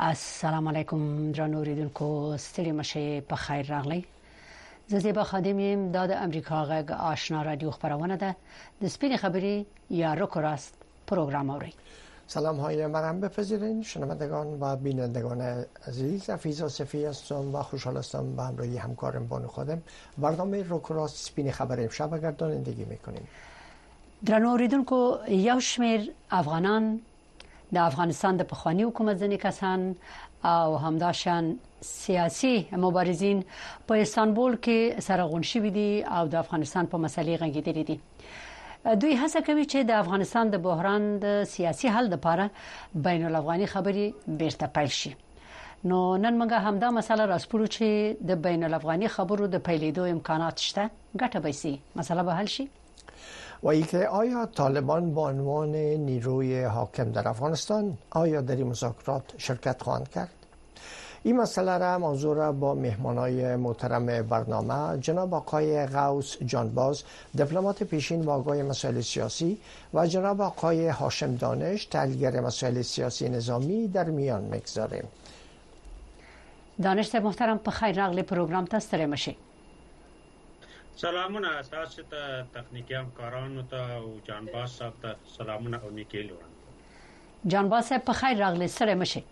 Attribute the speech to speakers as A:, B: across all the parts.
A: السلام علیکم درنو اوریدونکو ستړي مشه په خیر راغلی. زه زیبا خادم یم د امریکا غږ آشنا رادیو خبرونه ده. د سپین خبری یا روکراست پروگرام اوري.
B: سلام های مرام بپذیرین شنوندگان و بینندگان عزیز. افیزا صفی هستم و خوشحال هستم به همراهی همکارم بانو خادم برنامه روکراست سپین خبر امشب گردانندگی میکنیم.
A: درنو اوریدونکو یو شمیر افغانان د افغانستان د پخوانی حکومت ځنې کسان او همداشان سیاسي مبارزین په استانبول کې سرغون شوي دي او د افغانستان په مسلې غږیدلي دي. دوی هڅه کوي چې د افغانستان د بحران د سیاسي حل لپاره بین الافغاني خبري بیرته پیل شي. نو نن موږ همدا مسله راسپړو چې د بین الافغاني خبرو د پیلېدو امکانات شته. ګټه به سي مسله به حل شي.
B: و اینکه آیا طالبان به عنوان نیروی حاکم در افغانستان آیا در این مذاکرات شرکت خواهند کرد؟ این مسئله را موضوع را با مهمانای محترم برنامه جناب آقای غوث جانباز دیپلمات پیشین و آگاه مسائل سیاسی و جناب آقای هاشم دانش تحلیلگر مسائل سیاسی نظامی در میان میگذاریم.
A: دانش صاحب محترم په خیر راغلی پروګرام ته ستړي مشي.
C: سلامونه تاسو ته تخنیکی همکارانو ته او جانباز صاحب ته سلامونه او نیکی لورم.
A: جانباز صاحب په خیر راغلی ستړي مشي.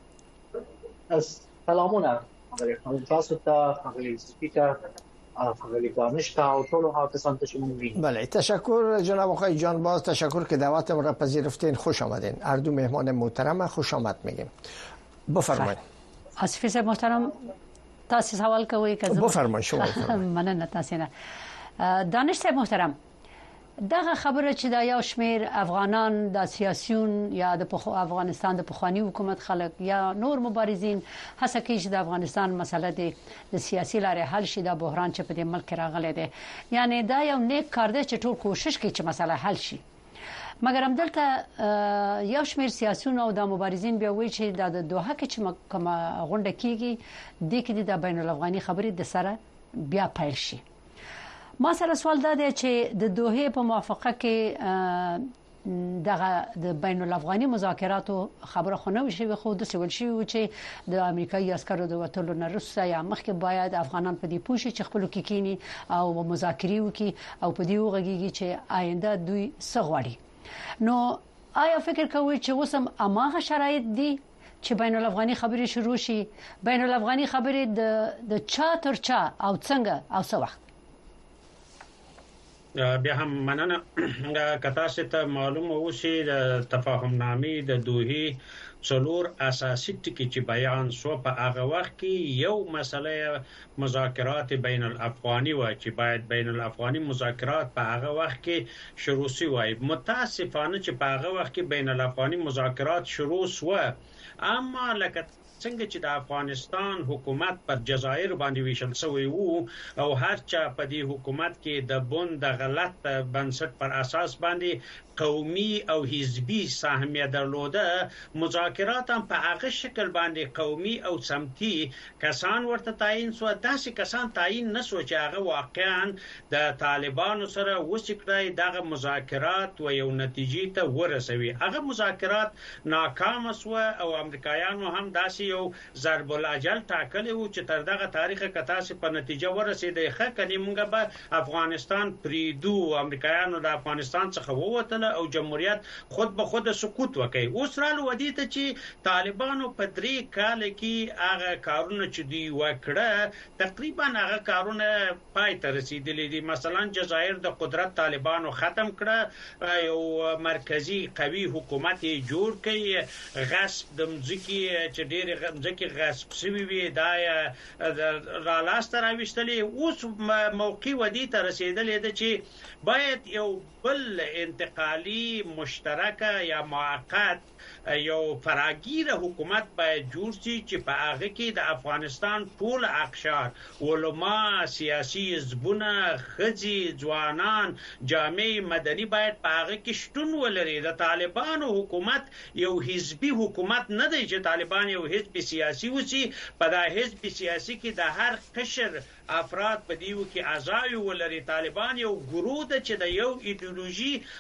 D: سلامونه تاسو ته خپل سپیکر خپل دانش ته او ټول حاکسان ته شمول.
B: بله تشکر جناب آقای جانباز، تشکر که دعوت ما را پذیرفتین. خوش آمدین. هر دو مهمان محترم خوش آمد میگیم. بفرمایید.
A: آصف صاحب محترم تاسو سوال کوي که
B: بفرمایئ شما.
A: مننه تاسو نه. دانش صاحب محترم دغه خبره چې د یو شمیر افغانان د سیاسيون یا د افغانستان د پخوانی حکومت خلک یا نور مبارزین هڅه کوي چې د افغانستان مسله د سیاسي لارې حل شي. د بحران چې په دې ملک راغلی دی یعنی دا یو نیک کار دی چې ټول کوشش کوي چې مسله حل شي. مګر هم دلته یو شمیر سیاسيون او د مبارزین بیا وایي چې د دوحه کې چې کوم غونډه کیږي د کې د بین الافغاني خبرې د سره بیا پیل شي. ما سره سوال دا دی چې د دوحه په موافقه کې دغه د بین الافغاني مذاکراتو خبره خو نه وشي خو د سوال شي چې د امریکایي عسکرو د وټولو نه روسه یا مخکې باید افغانان په دې پوښي چې خپل کې کینی او مذاکرې وکي او په دې وغږیږي چې آینده دوی څه غواړي. نو آیا فکر کوئ چې وسم اماغه شرایط دي چې بین الافغاني خبرې شروع شي؟ بین الافغاني خبرې د چا تر چا او څنګه او څه وخت؟
C: بیا هم مننه که تاسو ته معلومه وشي د تفاهم نامې د دوحه څلور اساسي ټکي چې بیان شو په هغه وخت کې یو مسله مذاکرات بین الافغاني و چې باید بین الافغاني مذاکرات په هغه وخت کې شروع شي وای. متاسفانه چې په هغه وخت کې بین الافغاني مذاکرات شروع شو اما لکه څنګه چې د افغانستان حکومت پر جزایر باندې ویشل شوی وو او هر چا په دې حکومت کې د بند د غلط بنسټ پر اساس باندې قومي او حزبي سهمیه درلوده، مذاکرات هم په هغه شکل باندې قومي او سمتي کسان ورته تعیین شو. داسې کسان تعیین نشو چې هغه واقعا د طالبانو سره وسیکړي دغه مذاکرات و یو نتیجې ته ورسوي. هغه مذاکرات ناکام شو او امریکایانو هم داسې یو ضرب الاجل ټاکلی وو چې تر دغه تاریخ کتاسې په نتیجه ورسېدي. ښه کني موږ به افغانستان پریدو، امریکایانو د افغانستان څخه ووتل او جمهوریت خود به خود سقوط وکړي. اوس رالو ودی ته چې طالبانو په 3 کال کې هغه کارونه چې دوی وکړه تقریبا هغه کارونه پای ته رسیدلي دي. مثلا جزایر د قدرت طالبانو ختم کړه، یو مرکزی قوي حکومت جوړ کړي، غصب د مځکې چې ډېر ځکه غصب شوی وي دا را لاس راوښتلې. اوس موقع ودی ته رسیدلې ده چې باید یو بل انتقالی مشترکه یا موقت یو فراگیر حکومت باید جوړ شي چې په هغه کې د افغانستان ټول اقشار، علما، سیاسي حزبونه، ښځې، ځوانان، جامعه مدني باید په هغه کې شتون ولري. د طالبانو حکومت یو حزبي حکومت نه دی چې طالبان یو حزب سیاسي وسی. په دا حزب سیاسي کې د هر قشر افراد په دیو کې اعضای ولري. طالبان یو ګروه ده چې د یو ایدئولوژي او یو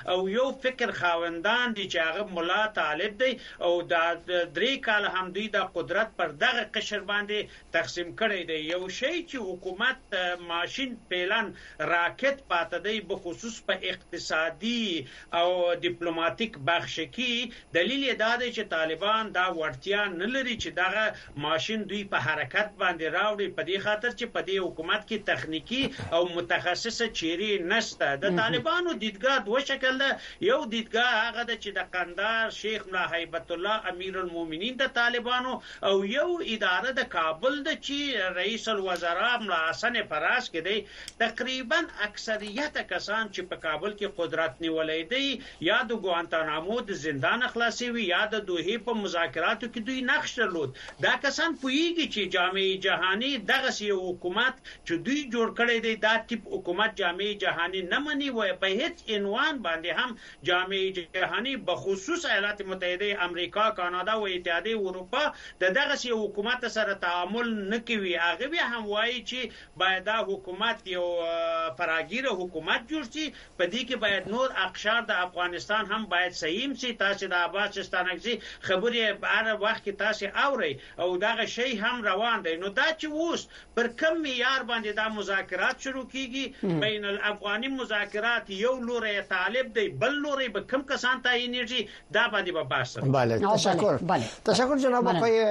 C: یو فکر خاوندان دي چې هغه مولا طالب دی او دا 3 کال هم دوی د قدرت پر دغه قشر باندې تقسیم کړی دی. یو شی چې حکومت ماشين پلان راکټ پاتې دی بخصوص په اقتصادي او ډیپلوماټیک بخش کې دلیل دا دی چې طالبان دا ورتیا نه لري چې دغه ماشين دوی په حرکت باندې راوړي، په دې خاطر چې په دې حکومت کې تخنیکی او متخصصه چیرې نشته. د طالبانو دیدګاه دوه شکل ده. یو دیدګاه هغه ده چې د قندهار شیخ ملا هیبت الله امیر المؤمنین د طالبانو، او یو اداره د کابل ده چې رئیس الوزرا ملا حسن فراس کې دی. تقریبا اکثریت کسان چې په کابل کې قدرت نیولې دي یا د ګوانتانامو د زندان خلاصي وي یا د دوحې په مذاکراتو کې دوی نقش درلود. دا کسان پوهیږي چې جامعه جهانی دغه یو حکومت چې دوی جوړ کړی دی دا ټیپ حکومت جامعه جهانی نه مني و په هیڅ عنوان باندې هم جامعه جهانی بخصوص ایالات متحده امریکا، کانادا او اتحادیه اروپا دغه یو حکومت سره تعامل نه کوي. هغه به هم وایي چې باید دا حکومت یو فراگیر حکومت جوړ شي، په دې کې باید نور اقشار د افغانستان هم باید سیم شي. تاسو د عباس ستانکزي خبرې هر وخت کې تاسو اوري او دغه شی هم روان دی. نو دا چې اوس پر کم معیار باندې دا مذاکرات شروع کیږي بین الافغاني مذاکرات، یو لوري طالب دی بل لوري به کم کسان تعیینیږي، دا باندې به بحث.
B: بله تشکر. تشکر جناب آقای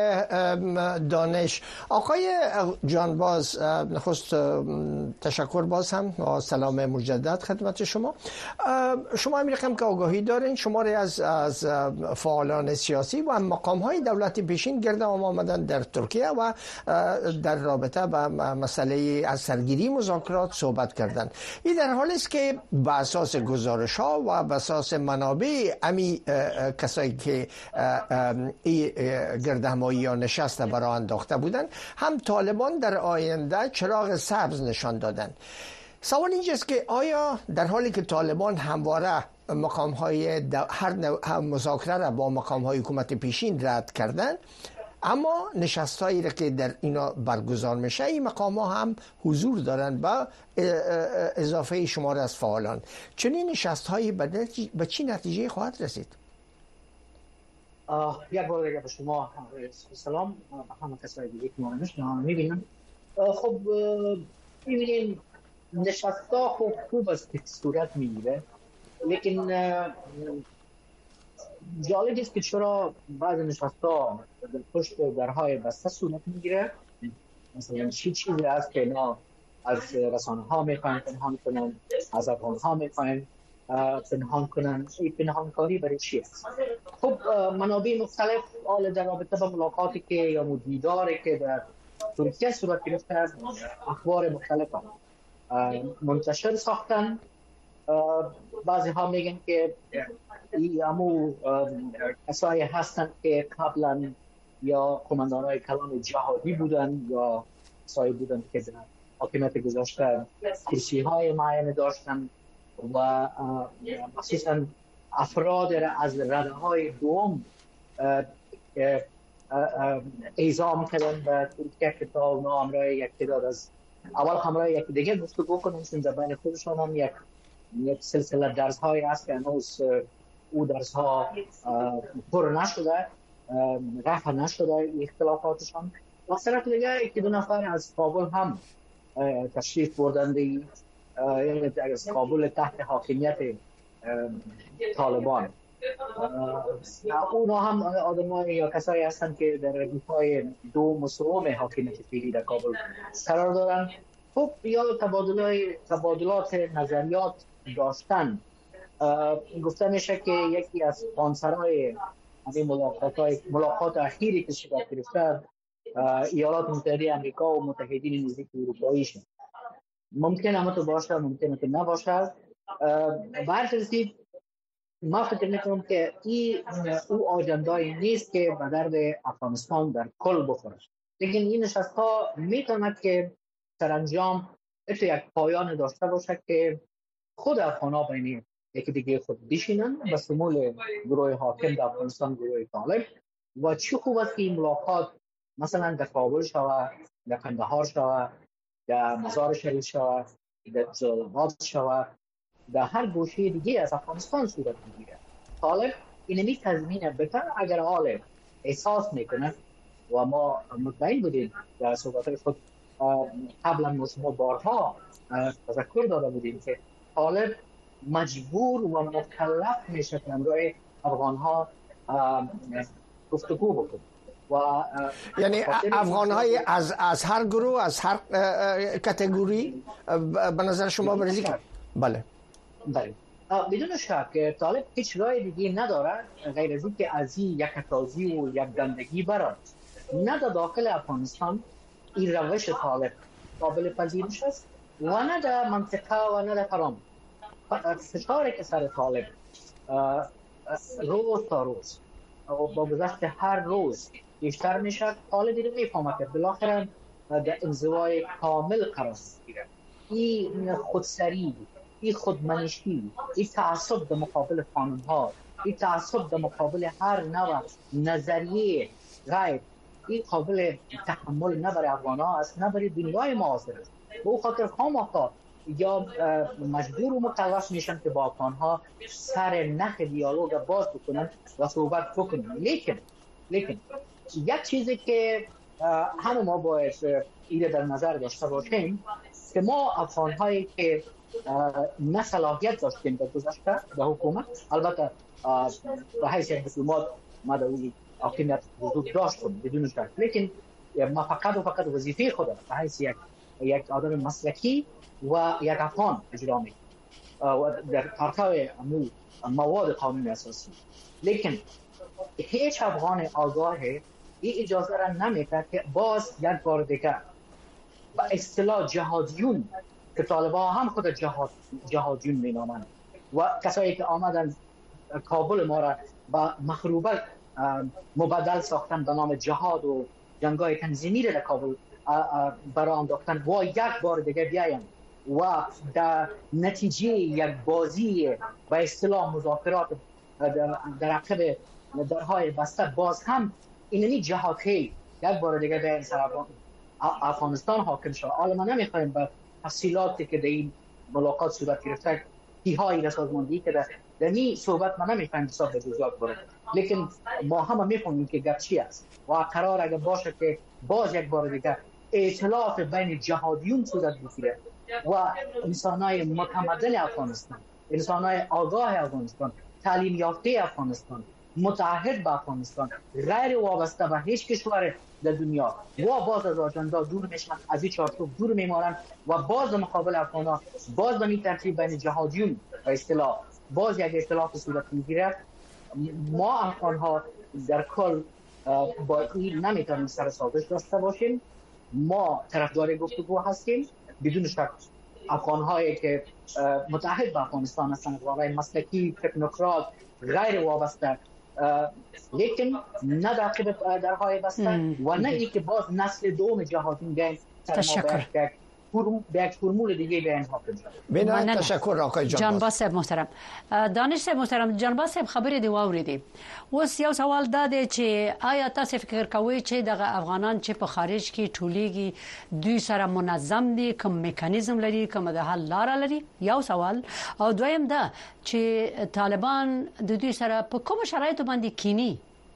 B: دانش. آقای جانباز نخست تشکر باز هم و سلام مجدد خدمت شما. شما هم رقم که آگاهی دارین شماری از فعالان سیاسی و مقام‌های دولت پیشین گرد هم آمدن در ترکیه و در رابطه با مسئله از سرگیری مذاکرات صحبت کردن. این در حالی است که به اساس گزارش‌ها و به اساس منابع امی کسایی که این گردهمایی یا نشست برای انداخته بودن هم طالبان در آینده چراغ سبز نشان دادن. سوال اینجاست که آیا در حالی که طالبان همواره مقام‌های مذاکره را با مقام‌های حکومت پیشین رد کردن، اما نشست‌هایی را که در اینا برگزار میشه این مقام‌ها هم حضور دارن با اضافه شمار از فعالان، چنین نشست‌هایی به چی نتیجه خواهد رسید؟
D: یک بار دیگه به شما سلام، به همه کسایی دیگه که ما می‌بینن. خب می‌بینیم نشست‌ها خوب از صورت می‌گیره، لیکن جالب است که چرا بعض نشست‌ها در پشت درهای بسته صورت می‌گیره. مثلا چیزی هست که اینا از رسانه‌ها می‌خواین پنهان کنن، از افغان‌ها می‌خواین پنهان کنن. این پنهانکاری برای چی است؟ خب منابع مختلف حال در رابطه با ملاقاتی که یا دیداری که در ترکیه صورت گرفته اخبار مختلف منتشر ساختن. بعضی ها میگن که همو کسایی هستن که قبلا یا کماندانای کلان جهادی بودن یا کسایی بودن که در حاکمیت گذاشته کرسی های معین داشتن و مخصوصا افراد از رده های دوم اعزام کردن به ترکیه که تا اونا همراه یک تعداد از اول همراه یک دیگه گفتگو کنن، چون در بین خودشان هم یک سلسله درس هایی هست که هنوز او درس ها پر نشده، رفع نشده اختلافاتشان. و طرف دیگه یکی دو نفر از کابل هم تشریف بردن، یعنی از کابل تحت حاکمیت طالبان. اونا هم آدمای یا کسایی هستند که در ردیف‌های دو مسئوم حاکمیت فعلی در کابل قرار دارن. خب یا تبادلات نظریات داشتن. گفته میشه که یکی از اسپانسرهای این ملاقات اخیری که صورت گرفته ایالات متحده آمریکا و متحدین نزدیک اروپاییش ممکن هم تو باشه، ممکن که نباشه. بررسی ما فکر میکنم که او آجندایی نیست که به درد افغانستان در کل بخوره، لیکن این نشست‌ها میتواند که سرانجام یک پایان داشته باشه که خود افغان‌ها بین یکی دیگه خود بشینن به شمول گروه حاکم در افغانستان، گروه طالب. و چه خوب است که این ملاقات مثلا در کابل شود، در قندهار شود، در مزار شریف شود، در جلال آباد شود در هر گوشه دیگه از افغانستان صورت میگیره. طالب اینمی تضمین بده اگر عالم احساس میکنه و ما مطمئن بودیم در صحبت خود قبلا ما بارها تذکر داده بودیم که طالب مجبور و مکلف میشه که امروی افغان ها گفتگو بکنه و
B: یعنی افغان های از هر گروه، از هر کاتگوری به نظر شما برزی؟ بله
D: بدون شک طالب هیچ راه دیگه نداره غیر از اینکه از این یک تازی و یک گندگی برد. نه در داخل افغانستان این روش طالب قابل پذیرش است و نه در منطقه و نه در فرام. فشاری که سر طالب روز تا روز و با گذشت هر روز بیشتر میشه، طالب دیگه میفهمه که بالاخره در انزوای کامل قرار میگیره. این خودسری، این خودمنشی، این تعصب در مقابل قانون‌ها، این تعصب در مقابل هر نوع نظریه غیر، این قابل تحمل نه برای افغان‌ها است نه برای دنیای معاصر است. به او خاطر خامخا یا مجبور و مکلف میشن که با افغان‌ها سر نخ دیالوگ باز بکنن و صحبت بکنن. لیکن یک چیزی که همه ما باید اینو در نظر داشته باشیم که ما افغان‌هایی که نه صلاحیت داشتیم در گذشته در حکومت، البته به حیثیت دیپلمات ما در اون حاکمیت وجود داشتیم بدون شک، لیکن ما فقط وظیفه خودم به حیث یک آدم مسلکی و یک افغان اجرا میکنم و در پرتو مواد قانون اساسی. لیکن هیچ افغان آگاه این اجازه را نمیده که باز یک بار دیگر با اصطلاح جهادیون که طالبان هم خود جهادیون مینامند و کسایی که آمدن کابل ما را با مخروبه مبدل ساختن به نام جهاد و جنگای تنظیمی را در کابل برای انداختن و یک بار دیگه بیاین و در نتیجه یک بازی با اصطلاح مذاکرات در عقب درهای بسته باز هم اینمی جهادی یک بار دیگه بیاین سر افغانستان حاکم شد. حالا ما نمیخوایم به تفصیلاتی که در این ملاقات صورت گرفته تیهایی سازماندهی که در این صحبت ما نمیخوایم حساب به جزئیات برد، لیکن ما هم میفهمیم که گپ چی است و قرار اگر باشه که باز یک بار دیگه ائتلاف بین جهادیون صورت بگیره و انسانای متمدن افغانستان، انسانای آگاه افغانستان، تعلیم یافته افغانستان، متعهد به افغانستان، غیر وابسته به هیچ کشور در دنیا و باز از آجندا دور میشن، از این چارچوب دور میمارن و باز مقابل افغانا باز به این ترتیب بین جهادیون و اصطلاح باز یک اختلاف صورت میگیره. ما افغان‌ها در کل با این نمیتونیم سر سازش داشته باشیم. ما طرفدار گفتگو هستیم بدون شک. افغان‌هایی که متحد به افغانستان هستند، افغان‌های مسلکی، تکنوکرات، غیر وابسته، لیکن نه در درهای بسته و نه ای که باز نسل دوم جهادین بیاین
A: تشکر.
D: به یک فرمول دیگه بیاین حاکم
B: شد. تشکر آقای
A: جانباز صاحب محترم. دانش صاحب محترم، جانباز صاحب خبرې دی واوریدي. اوس یو سوال دا دی چې آیا تاسو فکر کوئ چې دغه افغانان چې په خارج کې ټولېږي دوی سره منظم دي، کوم میکانیزم لري، کوم د حل لار لري؟ یو سوال. او دویم دا چې طالبان د دوی سره په کوم شرایطو باندې کینی؟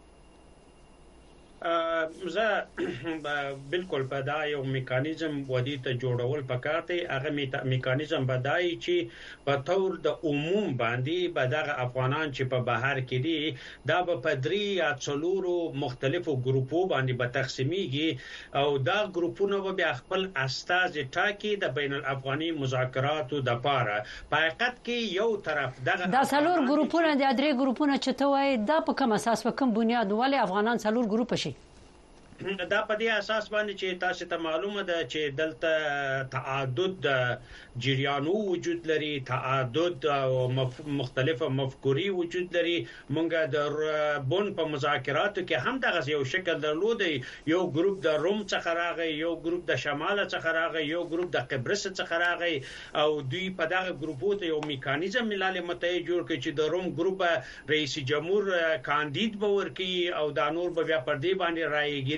C: زه بالکل په دا یو میکانیزم ودی ته جوړول پکار دی. هغه میکانیزم بدای چې په تور د عموم باندې به دغه افغانان چې په بهر کې دي دا په درې یا څلورو مختلفو ګروپو باندې به تقسیمیږي او دا ګروپونه به بیا خپل استازي ټاکي د بین الافغاني مذاکراتو د پاره. په حقیقت کې یو طرف دغه
A: دا څلور ګروپونه د درې ګروپونه چې ته وایې دا په کوم اساس په کوم بنیاد ولې افغانان څلور ګروپ شي؟
C: دا په دې اساس باندې چې تاسو ته معلومه ده چې دلته تعدد جریانو وجود لري، تعدد او مختلفه مفکوري وجود لري. مونږ د بون په مذاکراتو کې هم دغه یو شکل درلود. یو ګروپ د روم څخه راغی، یو ګروپ د شمال څخه راغی، یو ګروپ د قبرس څخه راغی او دوی په دغه ګروپو ته یو میکانیزم ملل متحد جوړ کړي چې د روم ګروپ رئیس جمهور کاندید به ورکی او د نور به بیا پر دې باندې رایګيري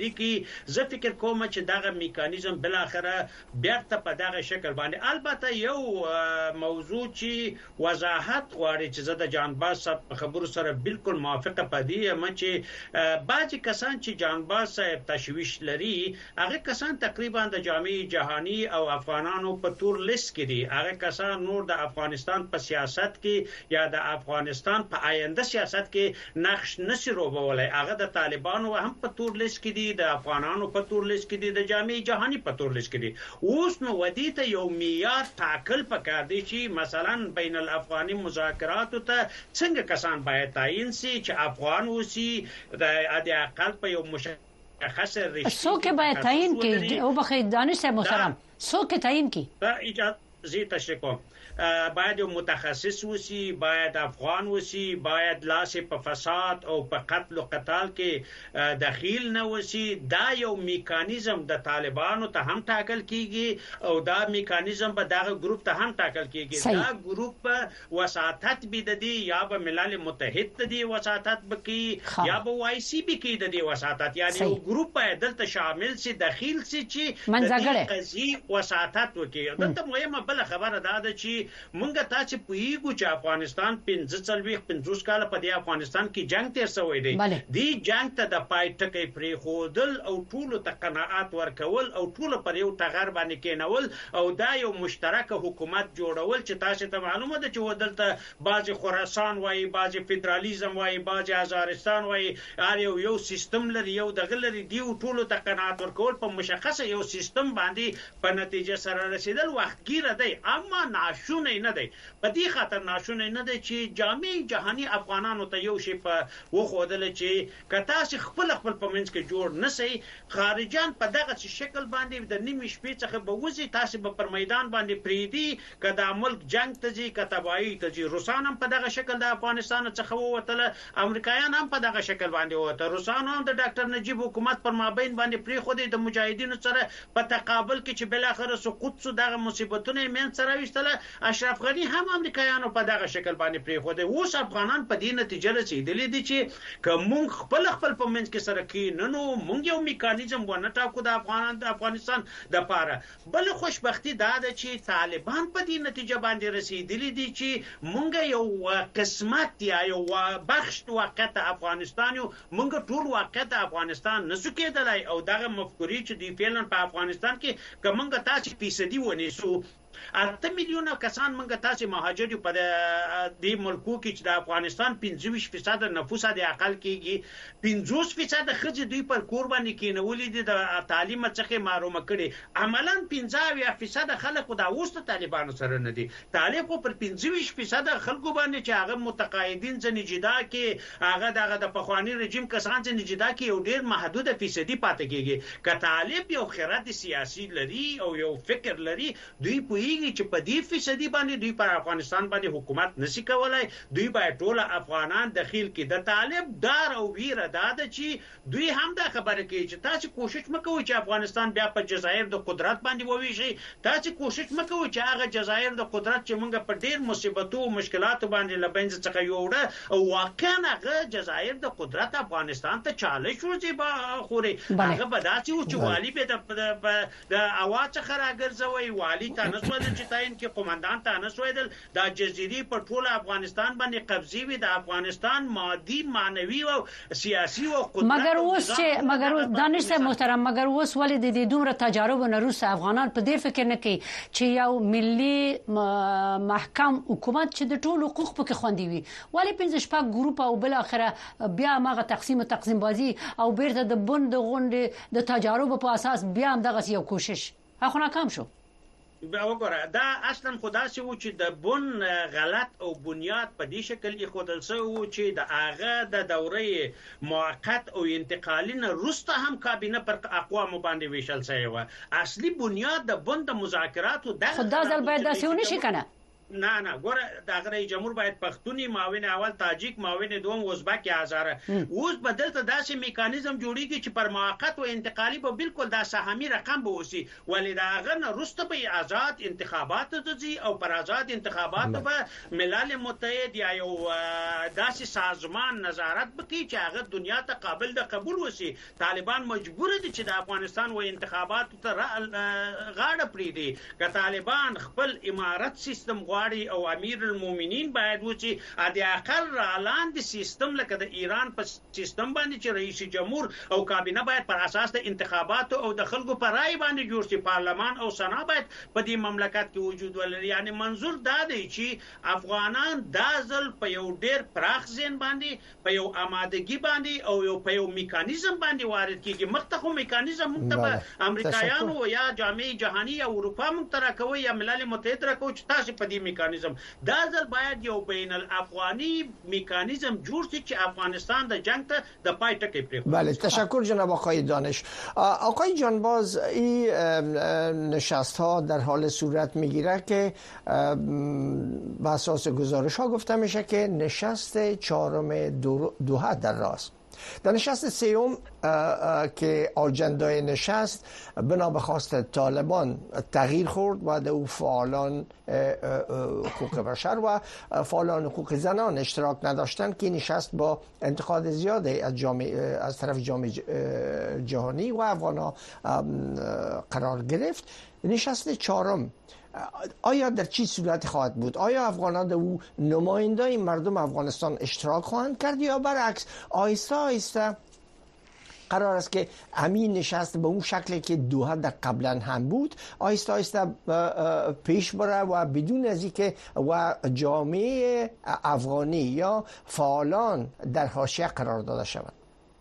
C: تبدیلی کې زه فکر کوم چې دغه میکانیزم بل اخره بیرته په دغه شکل باندې البته یو موضوع چې وضاحت غواړي چې زه د جانباز صاحب خبرو سره بالکل موافقه پدې یم چې بعضی کسان چې جانباز صاحب تشویش لري هغه کسان تقریبا د جامعه جهانی او افغانانو په تور لیست کې دي هغه کسان نور د افغانستان په سیاست کې یا د افغانستان په آینده سیاست کې نقش نشي روبولای هغه د طالبانو هم په تور لیست کې دي د افغانانو په تور لیست کې دي د جامعه جهانی په تور لیست کې دي اوس نو ودی ته یو معیار ټاکل پکار دی چې مثلا بین الافغاني مذاکرات ته څنګه کسان باید تعیین شي چې افغان وسی د اقل په یو مشخص رشتې
A: څوک باید تعیین کړي او بخې دانش صاحب محترم څوک تعیین کړي
C: دا اجازه زی تشکر باید یو متخصص وسی باید افغان وسی باید لاس په فساد او په قتل او قتال کې دخیل نه وسی دا یو میکانیزم د طالبانو ته هم ټاکل کیږي او دا میکانیزم به دغه ګروپ ته هم ټاکل کیږي دا ګروپ وساطت به د دې یا به ملل متحد ته دی وساطت بکی یا به وای سی بی کې د دې وساطت یعنی یو ګروپ باید دلته شامل سي دخیل سي چې
A: منځګړی
C: قضیه وساطت وکړي دلته مهمه بل خبره ده چې مونږ تاسو پویګو چې افغانستان 45 کال په دې افغانستان کې جنگ تیر شوی دی دی جنگ ته د پای ټکي پرې خودل او ټول ته قناعت ورکول او ټول پر یو تغیر باندې کېنول او دا یو مشترک حکومت جوړول چې تاسو ته معلومه ده چې ودلته بعضی خراسان وایي بعضی فدرالیزم وایي بعضی هزارستان وایي هر یو سیستم لري یو دغه لري دی ټول ته قناعت ورکول په مشخصه یو سیستم باندې په نتیجه سره رسیدل وختګیره دی اما ناشو نه دی په دې خاطر ناشونه نه دی چې جامعه جهانی افغانانو ته یو شی په وخودل چې کتا چې خپل په منځ کې جوړ نشي خارجان په دغه شکل باندې د نیمه شپې څخه به وځي تاسو به پر میدان باندې پریدي کدا ملک جنگ ته ځي کتابای ته ځي روسان هم په دغه شکل د افغانستان څخه ووتل امریکایان هم په دغه شکل باندې ووتل روسان هم د ډاکټر نجیب حکومت پر مابین باندې پری خو د مجاهدینو سره په تقابل کې چې بل اخر سقوط سو دغه مصیبتونه من سره وشتله اشرف غنی هم امریکایانو په دغه شکل باندې پری خو د اوس افغانان په دې نتیجه رسیدلې دي چې کوم خپل په منځ کې سره کې نو مونږ یو میکانیزم ونه ټاکو د افغانستان د پاره بل خوشبختی دا ده چې طالبان په دې نتیجه باندې رسیدلې دي چې مونږ یو قسمت یا یو بخش وخت افغانستان یو مونږ ټول وخت افغانستان نسو کېدلای او دغه مفکوري چې دی فعلا په افغانستان کې کومه تاسو فیصدي ونیسو 8 میلیونه کسان منګه تاسو مهاجر په دې ملکو کې چې د افغانستان 25% نفوس د اقل کېږي 50% خځې دوی پر کور باندې کېنولې دي د تعلیم څخه محروم کړي عملاً 15% خلک د اوسط طالبانو سره نه دي طالب پر 25% خلکو باندې چې هغه متقاعدین ځنې جدا کې هغه د پخوانی رژیم کسان ځنې جدا کې یو ډیر محدوده فیصدي پاتې کېږي که طالب یو خیرات سیاسي لري او یو فکر لري دوی په چې په دې فیصدي باندې دوی پر افغانستان باندې حکومت نشي کولای دوی باید ټول افغانان داخل کې د طالب دار او ویره داده چې دوی هم دا خبره کوي چې تاسو کوشش مکوئ چې افغانستان بیا په جزایر د قدرت باندې وویشي تاسو کوشش مکوئ چې هغه جزایر د قدرت چې موږ په ډیر مصیبتو او مشکلاتو باندې لبنځ څخه یوړه او واقعا هغه جزایر د قدرت افغانستان ته چالش ورځي با خوري هغه به داسې و چې والی به د اواز څخه راګرځوي والی ته چې تاین کې قومندان ته نسویدل د جزيري په ټول افغانستان باندې قبضي وي د افغانستان مادي معنوي او سیاسي او قدرت
A: مګر دانش صاحب محترم مګر اوس ولې د دومره تجارب نه روس افغانان په دې فکر نه کوي چې یو ملي محکم حکومت چې د ټول حقوق په خوندي وي ولې 15 ګروپ او بل اخره بیا ماغه تقسیم بازی او بیرته د بند غونډه د تجارب په اساس بیا هم دغه یو کوشش هغه ناکام شو
C: وګوره دا اصلا خدا سي و چې د بن غلط او بنیاد په دې شکل کې خودل سو چې د هغه د دورې موقت او انتقالي نه روسته هم کابینه پر اقوام باندې ویشل شوی و اصلي بنیاد د بن د مذاکرات او د
A: خدا ځل باید داسې ونشي کنه
C: نه ګوره د رئیس جمهور باید پښتوني معاون اول تاجیک معاون دوم ازبک هزاره اوس بدل ته داسې میکانیزم جوړیږي چې پر موقت او انتقالي به بالکل دا سهامي رقم به وسی ولې دا غن رسته به آزاد انتخابات ته او پر آزاد انتخابات به ملل متحد یا یو داسې سازمان نظارت وکړي چې هغه دنیا ته قابل د قبول وسی. طالبان مجبور دي چې د افغانستان و انتخابات ته غاړه پریدي که طالبان خپل امارت سیستم غواړي او امیر المؤمنین باید و چې د اقل رالاندې سیستم لکه د ایران په سیستم باندې چې رئیس جمهور او کابینه باید پر اساس د انتخابات او د خلکو پر رای باندې جوړ شي. پارلمان او سنا باید په دې مملکت کې وجود ولري. یعنی منظور دا دی چې افغانان دا ځل په یو ډیر پراخ ځین باندې په یو آمادګي باندې او یو په یو میکانیزم باندې وارد کیږي. مختخو میکانیزم مختبه امریکایانو یا جامعه جهانی یا اروپا مونږ تر کوي یا ملل متحد راکو چې تاسو په دې میکانیزم دا ځل باید یو بین الافغانی میکانیزم جوړ شي چې افغانستان د جنگ ته د پای ټکی پرې.
B: بله تشکر جناب آقای دانش. آقای جانباز این نشست ها در حال صورت میگیره که به اساس گزارش ها گفته میشه که نشست چهارم دوحه در راست. در نشست سیوم که آجندای نشست بنا به خواست طالبان تغییر خورد و در او فعالان حقوق بشر و فعالان حقوق زنان اشتراک نداشتند که نشست با انتقاد زیاده از طرف جامعه جهانی و افغان‌ها قرار گرفت. نشست چهارم آیا در چی صورت خواهد بود؟ آیا افغانان در او نمایندای مردم افغانستان اشتراک خواهند کرد یا برعکس آهسته آهسته قرار است که همین نشست به اون شکلی که دوحه در قبلا هم بود آهسته آهسته پیش بره و بدون از اینکه و جامعه افغانی یا فعالان در حاشیه قرار داده شود؟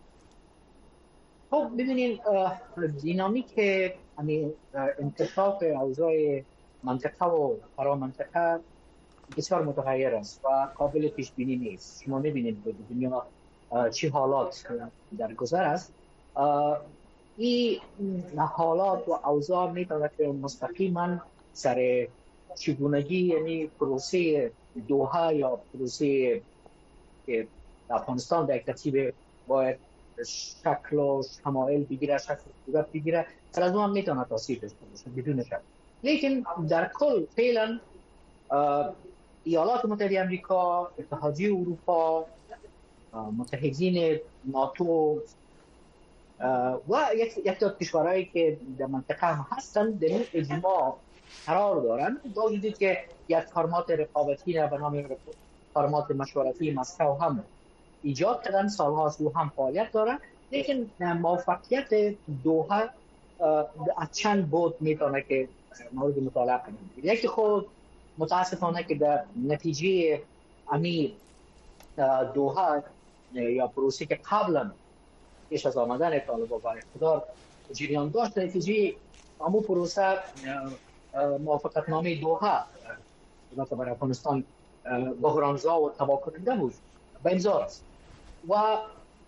D: خب ببینید دینامیک همین انتخاب اوضاع منطقه و فرامنطقه بسیار متغیر است و قابل پیش بینی نیست. شما می‌بینید به دنیا چه حالات در گذر است. این حالات و اوضاع میتونه که مستقیما سر چگونگی یعنی پروسه دوحه یا پروسه که افغانستان در ترتیب باید شکل و شمایل بگیره، شکل صورت بگیره، سر از اون هم میتونه تاثیر داشته باشه بدون شک. لیکن در کل فعلا ایالات متحده امریکا، اتحادیه اروپا، متحدین ناتو و یک تا کشورهایی که در منطقه هم هستند در این اجماع قرار دارند با وجود که یک فرمات رقابتی به نام فرمات مشورتی مسکو هم ایجاد کردن، سالهاست او هم فعالیت دارند. لیکن موفقیت دوحه از چند بود میتونه که مورد مطالعه کنیم. یکی خود متاسفانه که در نتیجه امی دوحه یا پروسه که قبلا پیش از آمدن طالبان به اقتدار جریان داشت، نتیجه امو پروسه موافقتنامه دوحه که برای افغانستان بحرانزا و تباه کننده بود به امضا است و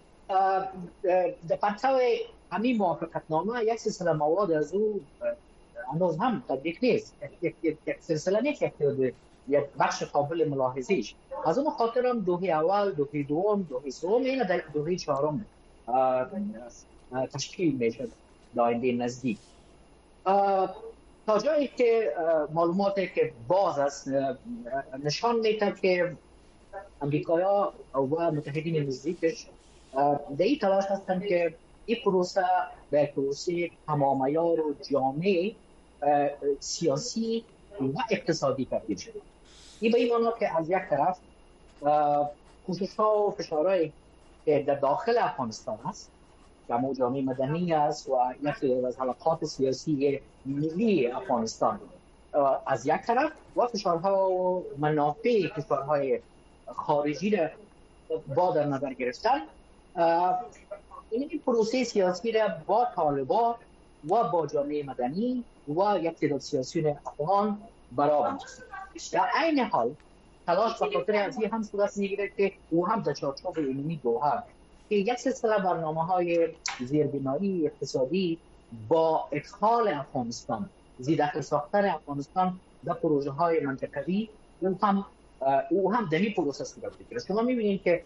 D: در پرتو همین موافقتنامه یک سلسله مواد از او هنوز هم تطبیق نیست. یک سلسله نیست، یک بخش قابل ملاحظه‌اش. از اون خاطر هم دوحه اول، دوحه دوم، دوحه سوم، این در دوحه چهارم تشکیل میشه در آینده نزدیک. تا جایی که معلوماتی که باز است نشان میده که امریکایا و متحدین نزدیکش در این تلاش هستند که این پروسه به پروسه تمامیار و جامع سیاسی و اقتصادی تبدیل شده. این به این معنی که از یک طرف کوشش‌ها و فشارهایی که در داخل افغانستان است، جامعه جامعه مدنی است و یک از حلقات سیاسی ملی افغانستان از یک طرف و فشارها و منافع کشورهای خارجی را با در نظر گرفتن، این پروسه سیاسی را با طالبان و با جامعه مدنی و یک تعداد سیاسیون افغان برابر است. در عین حال تلاش به خاطر از این هم صورت میگیره که او هم در چارچوب عمومی دوحه که یک سلسله برنامه‌های زیربنایی اقتصادی با ادخال افغانستان، زیر دخل ساختن افغانستان در پروژه‌های منطقوی او هم دمی پروسه صورت بگیره. شما می‌بینید که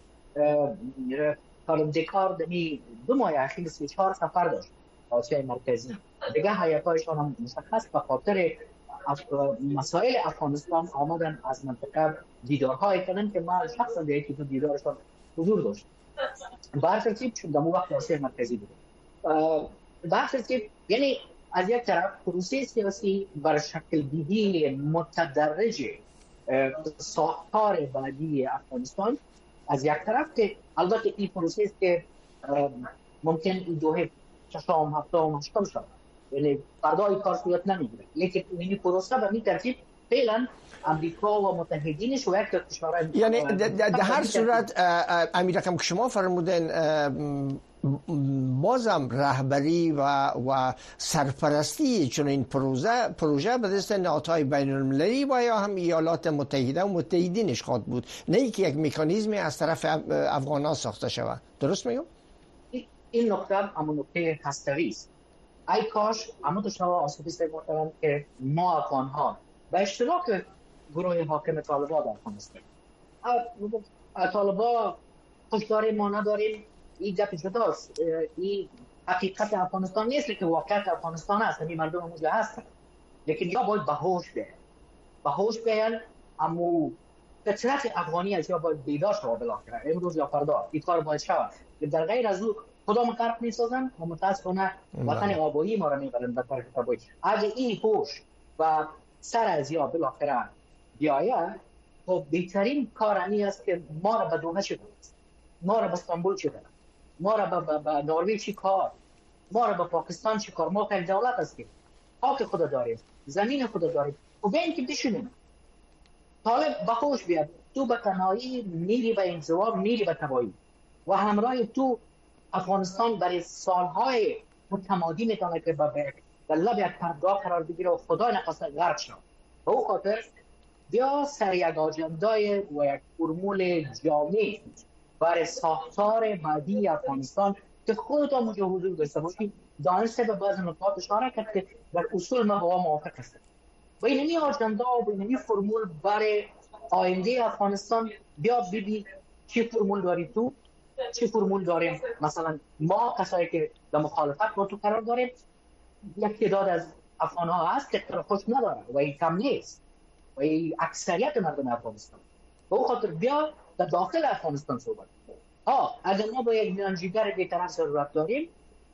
D: کار دمی 2 ماه اخیر 34 سفر داشت آسیای مرکزی. دیگه هیئت‌هایشان هم مشخص به خاطر مسائل افغانستان آمدن از منطقه دیدارهای کردن که ما شخصا در یکی دو دیدارشان حضور داشت. بر ترتیب چون دمو وقت آسیای مرکزی بود. بر ترتیب یعنی از یک طرف پروسه سیاسی بر شکل دهی متدرج ساختار بعدی افغانستان از یک طرف، که البته این پروسه است که ممکن این دوه ششم هفتم هشتم شد، یعنی فردای کار صورت نمیگیره، لیکن این پروسه به این ترتیب فعلا امریکا و متحدینش و یک کشورهای
B: یعنی در هر صورت امیر رقم که شما فرمودین بازم رهبری و سرپرستی چون این پروژه به دست نهادهای بین المللی و یا هم ایالات متحده و متحدینش خواهد بود، نه اینکه یک مکانیزمی از طرف افغانان ساخته شود. درست میگم؟
D: این نکته همون نکته هسته‌ای است. ای کاش همون شما آسوبیست محترم که ما افغان‌ها به اشتراک گروه حاکم طالبان در افغانستان، طالبان خوشداری ما نداریم، این گپ جداست. این حقیقت افغانستان نیست که واقعیت افغانستان است، همین مردم اونجا هستن، لیکن یا باید به هوش بیان اما فطرت افغانی از یا باید بیدار شود بالاخره امروز یا فردا این کار باید شود. در غیر از او کدام کار میسازن و متاسفانه وطن آبایی ما را میبرن به طرف تباهی. اگه این هوش و سر از یا بالاخره بیاید، خب بهترین کار این است که ما را به دوحه چه کنید، ما را به استانبول چه کنید، ما را به نروژ چی کار، ما را به پاکستان چی کار. ما که دولت است که خاک خود داریم، زمین خود داریم، و به این که بشونیم طالب به خوش بیاد، تو به تنهایی میری به انزوا، میری به تباهی و همراه تو افغانستان برای سالهای متمادی میتونه که به لب یک پرتگاه قرار بگیره و خدا نخواسته غرق شد. به او خاطر بیا سر یک آجندای و یک فرمول جامع برای ساختار بعدی افغانستان که خودتان اونجا حضور داشته باشید. دانسته به بعض نکات اشاره کرد که در اصول ما با موافق هستم. و اینمی آجندا و اینمی فرمول برای آینده افغانستان بیا ببین چه فرمول داری تو، چه فرمول داریم. مثلا ما کسایی که در مخالفت با تو قرار داریم، یک تعداد از افغان ها هست که خوش نداره و این کم نیست و این اکثریت مردم افغانستان. به او خاطر بیا در داخل افغانستان صحبت. اگر ما با یک میانجیگر بی‌طرف ضرورت داریم،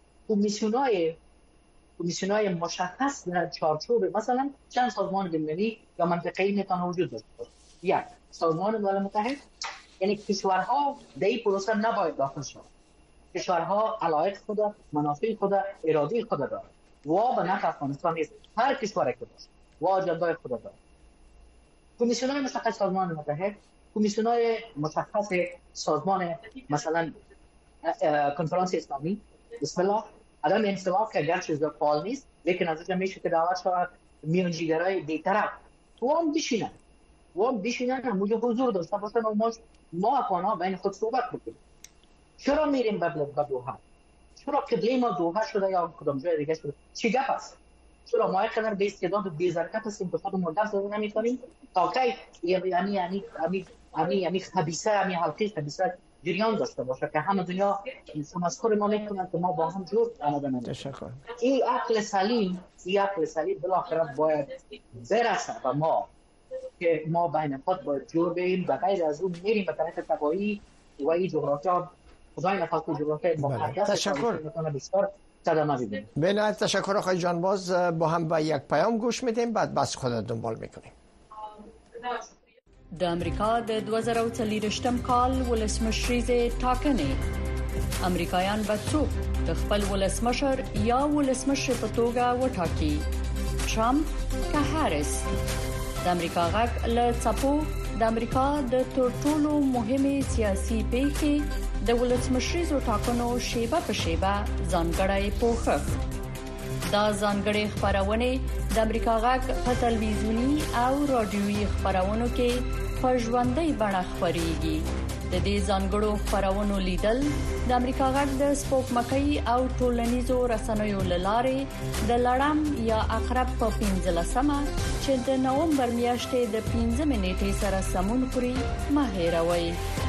D: کمیسیونای مشخص در چارچوب مثلا چند سازمان بین‌المللی یا منطقه‌ای میتونه وجود داشته باشه. یک سازمان ملل متحد، یعنی کشورها در این پروسه نباید داخل شوند. کشورها علایق خود، منافع خود، اراده خود دارند و به نفع افغانستان نیست. هر کشوری که باشه و اجندای خود دارد. کمیسیونای مشخص سازمان متحد، کمیسیونای مشخص سازمان مثلا کنفرانس اسلامی، بسم الله، عدم انصراف که اگر چیز فعال نیست، لیکن از اونجا میشه که دعوت شود میانجیگرای بی‌طرف تو هم بشینن همونجا حضور داشته باشن و ما افغان‌ها بین خود صحبت بکنیم. چرا میریم به دوحه؟ چرا قبله ما دوحه شده یا کدام جای دیگه شده؟ چی گپ است؟ چرا ما اینقدر به استعداد و بی‌ظرفیت هستیم که خودمون دست نمی‌کنیم تا کی یعنی خبیثه، یعنی حلقه خبیثه جریان داشته باشه که همه دنیا تمسخر ما میکنن که ما با هم جور آمدن.
B: تشکر.
D: این عقل سلیم بالاخره باید برسه به ما که ما بین خود باید جور بیم و غیر از اون میریم به طرف تباهی و این جغرافیا خدای نخواسته جغرافیا مقدس.
B: تشکر.
D: بسیار صدمه ببینیم.
B: بنهایت تشکر آقای جانباز. با هم به یک پیام گوش میدیم، بعد بس خود دنبال میکنیم.
A: د امریکا د 2023م کال ولسمشریزې ټاکنې امریکایان به څوک د خپل ولسمشر یا ولسمشر په توګه وټاکي، ټرمپ که هاریس. د امریکا غږ له څپو د امریکا د ټولو مهمه سیاسي پیښې د ولسمشریزو ټاکنو شیبه په شیبه ځانګړی پوښښ. دا ځانګړې خبرونه د امریکا غږ په تلویزیونی او رادیويي خبرونو کې په ژوندۍ بڼه خبريږي.
E: د دې ځانګړو خبرونو لیدل د امریکا غږ د سپوږمکۍ او ټولنیزو رسنیو لارې د لړم یا عقرب په 15مه چې د نومبر میاشتې د 15 نیټې سره سمون خوري مه هېروئ.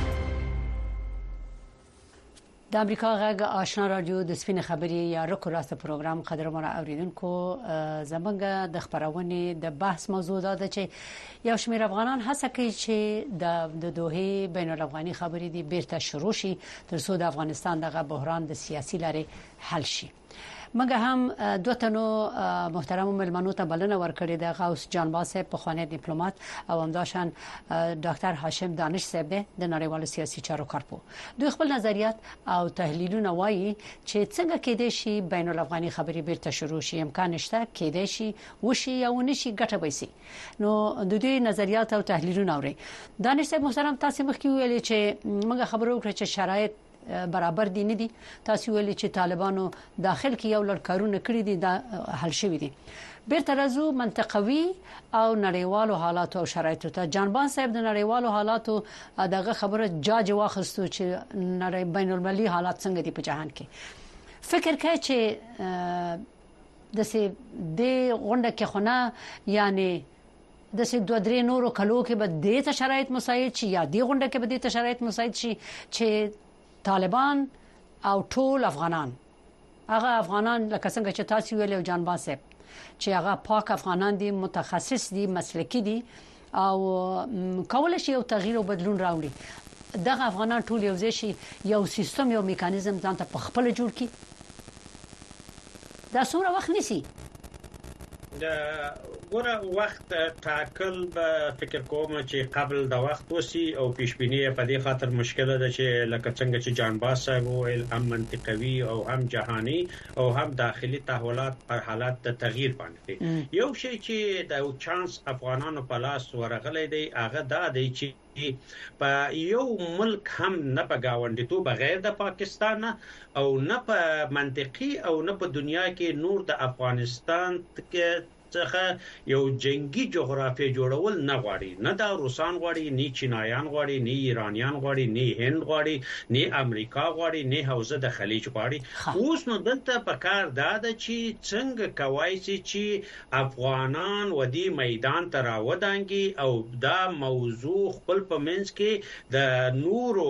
A: د امریکا غږ آشنا رادیو د سپینې خبرې یا رکو راست پروګرام قدرمن اوریدونکو زمونږ د خبرونه د بحث موضوع ده چې یو شمېر افغانان هڅه کوي چې د دوحه بین الافغاني خبرې دی بیرته شروع شي ترڅو د افغانستان دغه بحران د سیاسي لارې حل شي. مګه هم دوه تنو محترم ملمنو ته بلنه ورکړې د غوث جان باسه په خوانې ډیپلوماټ او همداشان ډاکټر هاشم دانش صاحب د نړیوال سیاسي چارو کارپو دوی خپل نظریات او تحلیلونه وایي چې څنګه کېدې شي بین الافغاني خبرې بیرته شروع شي امکان شته کېدې شي وشي یا ونشي ګټه وایي. نو د دوی نظریات او تحلیلونه اوري. دانش صاحب محترم تاسو مخکې ویلي چې موږ خبرو وکړو چې شرایط برابر دي نه دي. تاسو ویلي چې طالبانو داخل کې یو لړ کارونه کړی دي دا حل شوی دي. بیرته راځو منطقوي او نړیوالو حالات او شرایطو ته. جانبان صاحب د نړیوالو حالاتو دغه خبره جاج واخستو چې بین المللي حالات څنګه دي په جهان کې. فکر کوي چې د غونډه کې خونه یعنی د سې دوه درې نورو کلو کې به د شرایط مساعد شي یا د غونډه کې به د شرایط مساعد شي چې طالبان او ټول افغانان هغه افغانان لکه څنګه چې تاسو ویلو جانبان صاحب چې هغه پاک افغانان دي متخصص دي مسلکي دي او کول شي یو تغییر او بدلون راوړي دغه افغانان ټول یو ځای شي یو سیستم یو میکانیزم ځان ته په خپل جوړ کړي. دا څومره وخت نیسي؟
C: ګوره وخت ټاکل به فکر کوم چې قبل د وخت وسی او پیشبینی په دې خاطر مشکله ده چې لکه څنګه چې جانباز صاحب ویل هم منطقوي او هم جهاني او هم داخلي تحولات پر حالات د تغییر باندې یو شی چې د چانس افغانانو په لاس ورغلی دی هغه دا دی چې په یو ملک هم نه په گاونډیتو بغیر د پاکستان او نه په منطقي او نه په دنیا کې نور د افغانستان کې څخه یو جنگي جغرافیه جوړول نه غواړي. نه دا روسان غواړي، نه چینایان غواړي، نه ایرانیان غواړي، نه هند غواړي، نه امریکا غواړي، نه حوزه د خلیج غواړي. اوس نو دلته په کار دا ده چې څنګه کوي چې افغانان ودی میدان ته راودانګي او دا موضوع خپل په منځ کې د نورو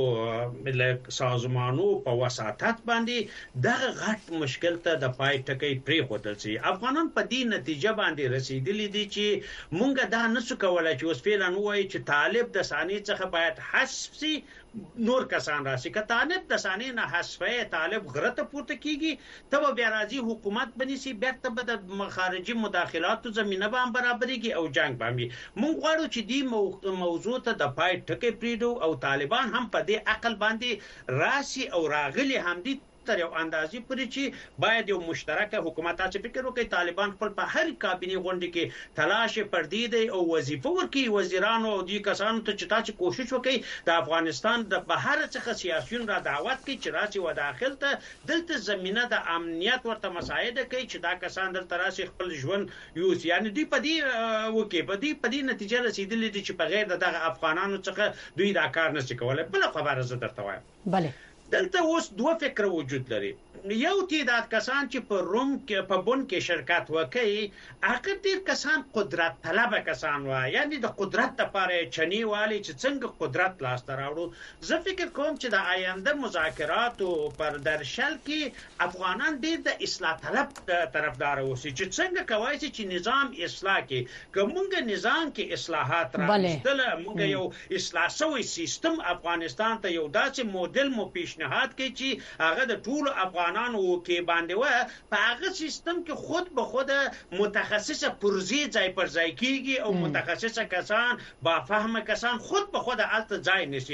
C: سازمانو په وساتت باندې دغه غټ مشکل ته د پای ټکی پرې خودل شي. افغانان په دې نتیجه باندې رسیدلی دي چې مونږ دا نسو کولای چې اوس فعلا وایي چې طالب د ثاني څخه باید حذف شي نور کسان راشي. که طالب د ثاني نه حذفه طالب غرته پورته کیږي ته بیا راځي حکومت بنسي بیرته به د خارجي مداخلاتو زمينه به برابرېږي او جنگ باندې. مونږ غواړو چې دې موضوع ته د پای ټکی پریدو او طالبان هم په دې عقل باندې راشي او راغلي هم دي تر یو اندازې پرې چې باید یو مشترک حکومت تاسو فکر وکړئ طالبان خپل په هر کابینه غونډه کې تلاش پردي دی او وظیفه ورکړي وزیرانو او دې کسانو ته چې تاسو کوشش وکړي د افغانستان د بهر څخه سیاسيون را دعوت کړي چې راشي و داخل ته دلته زمينه د امنیت ورته مساعده کوي چې دا کسان دلته راشي خپل ژوند یوس یعنی دوی په دې وکي په دې نتیجه رسیدلې دي چې بغیر دغه افغانانو څخه دوی دا کار نشي کولای. بل خبره زه درته وایم
A: بله
C: دلته اوس دوه فکر وجود لري. یو تعداد کسان چې په روم کې په بون کې شرکت وکړي هغه ډېر کسان قدرت طلب کسان وای یعنی د قدرت لپاره چني والی چې څنګه قدرت لاس ته راوړو. زه فکر کوم چې د آینده مذاکراتو پر درشل کې افغانان ډېر د اصلاح طلب طرفدار اوسي چې څنګه کوي چې نظام اصلاح کې کومه نظام کې اصلاحات راوستل موږ یو اصلاح شوی سیستم افغانستان ته یو داسې موډل مو پیشنهاد کوي چې هغه د ټول افغانانو کې باندې و په هغه سیستم کې خود به خود متخصصه پرزي ځای پر ځای کیږي او متخصصه کسان با فهم کسان خود به خود الته ځای نشي.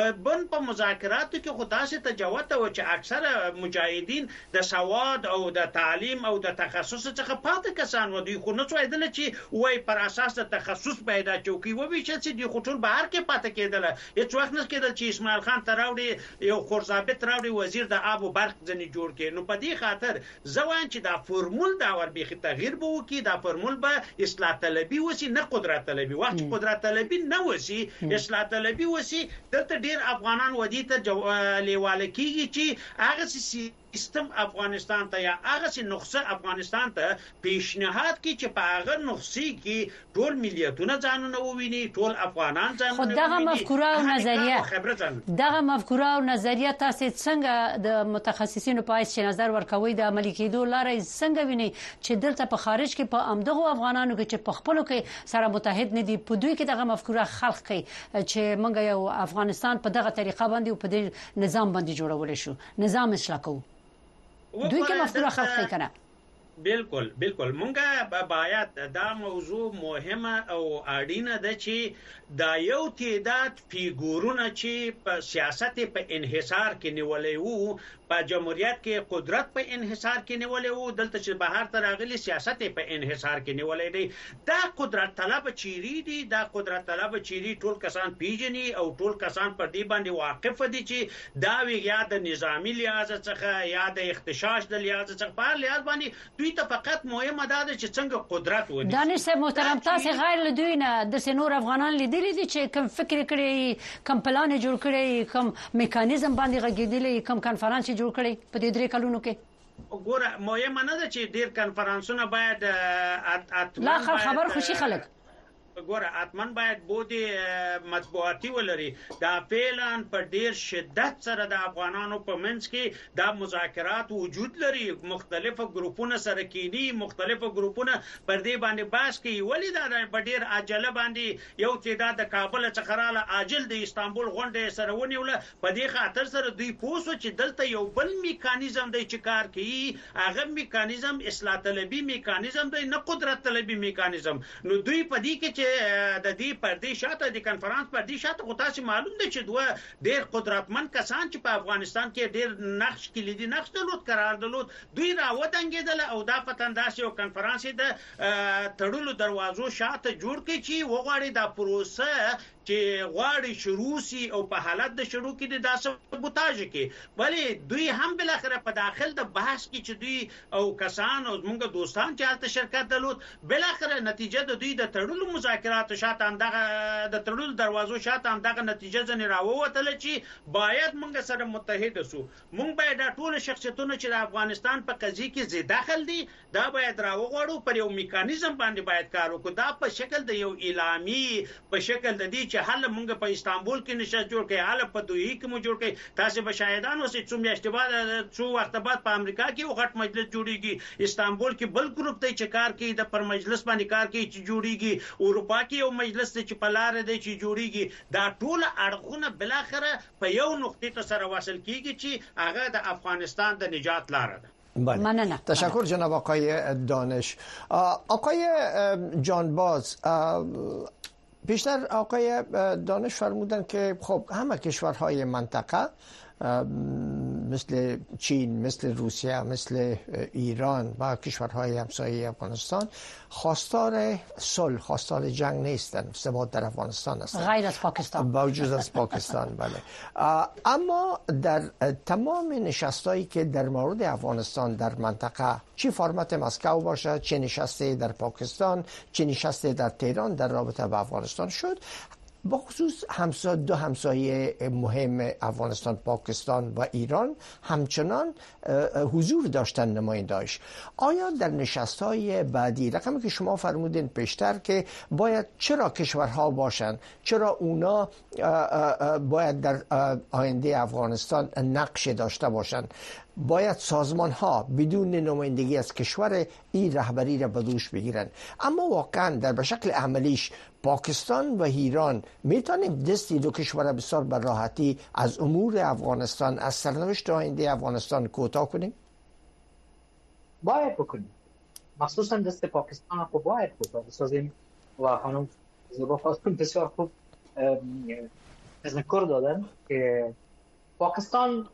C: په مذاکراتو کې خدا سي تجاوز او چې اکثره مجاهدین د سواد او د تعلیم او د تخصص څخه پاتې کسان و دي خو نه څویدل چې وای پر اساس د تخصص پیدا چوکي و به چې د خطر بهر کې پاتې کېدل. هیڅ وخت نه کېدل چې اسماعیل خان تراوړي یو خورزابت راوړي وزیر د آب او برق ځنی جوړ کړي. نو په دې خاطر ځوان چې دا فرمول دا ور بيخي تغییر به وکي، دا فرمول به اصلاح طلبي وسی نه قدرت طلبي. وخت قدرت طلبي نه وسی اصلاح طلبي وسی، دلته ډیر افغانان ودی ته لیواله کیږي چې هغه سیستم افغانستان ته یا هغه نقصه افغانستان ته پیشنهاد کی چې په هغه نقصې کې ټول ملیتونه ځانونه وویني، ټول افغانان ځانونه
A: وویني. دغه مفکوره او نظریه تاسو څنګه د متخصصینو په حیث نظر ورکوي د عملي کېدو لارې څنګه ویني چې دلته په خارج کې په امدغه افغانانو کې چې په خپلو کې سره متحد نه دي په دوی کې دغه مفکوره خلق کوي چې موږ یو افغانستان په دغه طریقه باندې او په دې نظام باندې جوړول شو، نظام اصلاح کوو. دوی کې مفکوره خلق کوي کنه.
C: بالکل مونږه باید دا موضوع مهمه او اړینه ده چې دا یو تعداد فیګورونه چې په سیاست په انحصار کې نیولې وو، په جمهوریت کې قدرت په انحصار کې نیولې وو، دلته چې بهر ته راغلي سیاست په انحصار کې نیولې دي. دا قدرت طلب چیرې دي، دا قدرت طلب چیرې ټول کسان پیژني او ټول کسان پر دې باندې واقف دي چې دا وی یا د نظامی لحاظ څخه یا د اختشاش د لحاظ څخه په لحاظ باندې دوی ته فقط مهمه ده چې څنګه قدرت ونیسي.
A: دانش صاحب محترم، تاسو غیر له دوی نه د نور افغانان لیدلي دي چې کوم فکر کړی، کوم پلان جوړ کړی، کوم میکانیزم باندې غږیدلی، کوم کانفرنس جوړ کړی په دې 3 کلونو کې؟
C: ګوره مهمه نه ده چې ډیر کانفرنسونه باید
A: لا خبر خوشي خلک
C: ګوره اتمن باید بودی مطبوعاتي ولري. دا فعلا په ډیر شدت سره د افغانانو په منځ کې دا مذاکرات وجود لري، مختلفو ګروپونو سره کینی، مختلفو ګروپونو پر دې باندې باس کوي. ولی دا په ډیر عجله باندې یو تعداد د کابل څخه رااله عاجل د استانبول غونډه سره ونیول، په دې خاطر سره دوی پوسو چې دلته یو بل میکانیزم دی چې کار کوي، هغه میکانیزم اصلاح طلبي میکانیزم دی، نه قدرت طلبي میکانیزم. نو دوی په دې کې د دې پردي شاته د کانفرنس پردي شاته خو تاسو معلوم دي چې دوه ډېر قدرتمن کسان چې په افغانستان کې ډېر نقش کلیدي نقش درلود قرار درلود، دوی راوتنګېدل او دا پتنداسي او کانفرنس د تړلو دروازو شاته جوړ کړي چې وغواړي دا پروسه چې غواړي شروع سي او په حالت د شروع کې د سبوتاژ کې، بلې دوی هم بل اخر په داخل د بحث کې چې دوی او کسان او موږ دوستان چې حالت شرکت درلود، بل اخر نتیجه د دوی د تړلو مذاکرات شاته هم دغه د تړلو دروازو شاته هم دغه نتیجه ځنې راووتل چې باید موږ سره متحد سو. موږ باید د ټول شخصیتونو چې د افغانستان په قضیه کې زی داخل دي دا باید راوغړو، پر یو میکانیزم باندې باید کار وکړو، دا په شکل د یو اعلامی په شکل د دې چې حل موږ په استانبول کې نشست جوړ کړي، حل په دوی کې مو جوړ کړي. تاسو به شاهدان اوسئ څو میاشتې بعد څو وخت بعد په امریکا کې یو غټ مجلس جوړیږي، استانبول کې بل ګروپ دی چې کار کوي، د پر مجلس باندې کار کوي چې جوړیږي، اروپا کې یو مجلس دی چې په لار دی چې جوړیږي. دا ټول اړخونه بل اخره په یو نقطه ته سره وصل کیږي چې هغه د افغانستان د نجات لار ده.
B: بله. تشکر جناب آقای دانش. آقای جانباز، بیشتر آقای دانش فرمودن که خب همه کشورهای منطقه مثل چین، مثل روسیه، مثل ایران و کشورهای همسایه افغانستان خواستار صلح، خواستار جنگ نیستن، ثبات در افغانستان هستند،
A: غیر از پاکستان،
B: با وجود از پاکستان. بله. اما در تمام نشستایی که در مورد افغانستان در منطقه، چه فرمت مسکو باشه، چه نشسته در پاکستان، چه نشسته در تهران در رابطه با افغانستان شد، با خصوص دو همسایه مهم افغانستان، پاکستان و ایران همچنان حضور داشتن نماینده‌اش. آیا در نشست‌های بعدی رقمی که شما فرمودین پیشتر که باید چرا کشورها باشن، چرا اونا باید در آینده افغانستان نقش داشته باشن، باید سازمان ها بدون نمایندگی از کشور این رهبری را به دوش بگیرن، اما واقعا در به شکل عملیش پاکستان و ایران میتونیم دستی دو کشور بسیار به راحتی از امور افغانستان، از سرنوشت آینده افغانستان کوتاه کنیم؟
D: باید بکنیم، مخصوصا دست پاکستان رو باید کوتاه بسازیم. و خانم زیبا خانم بسیار خوب تذکر دادن که پاکستان،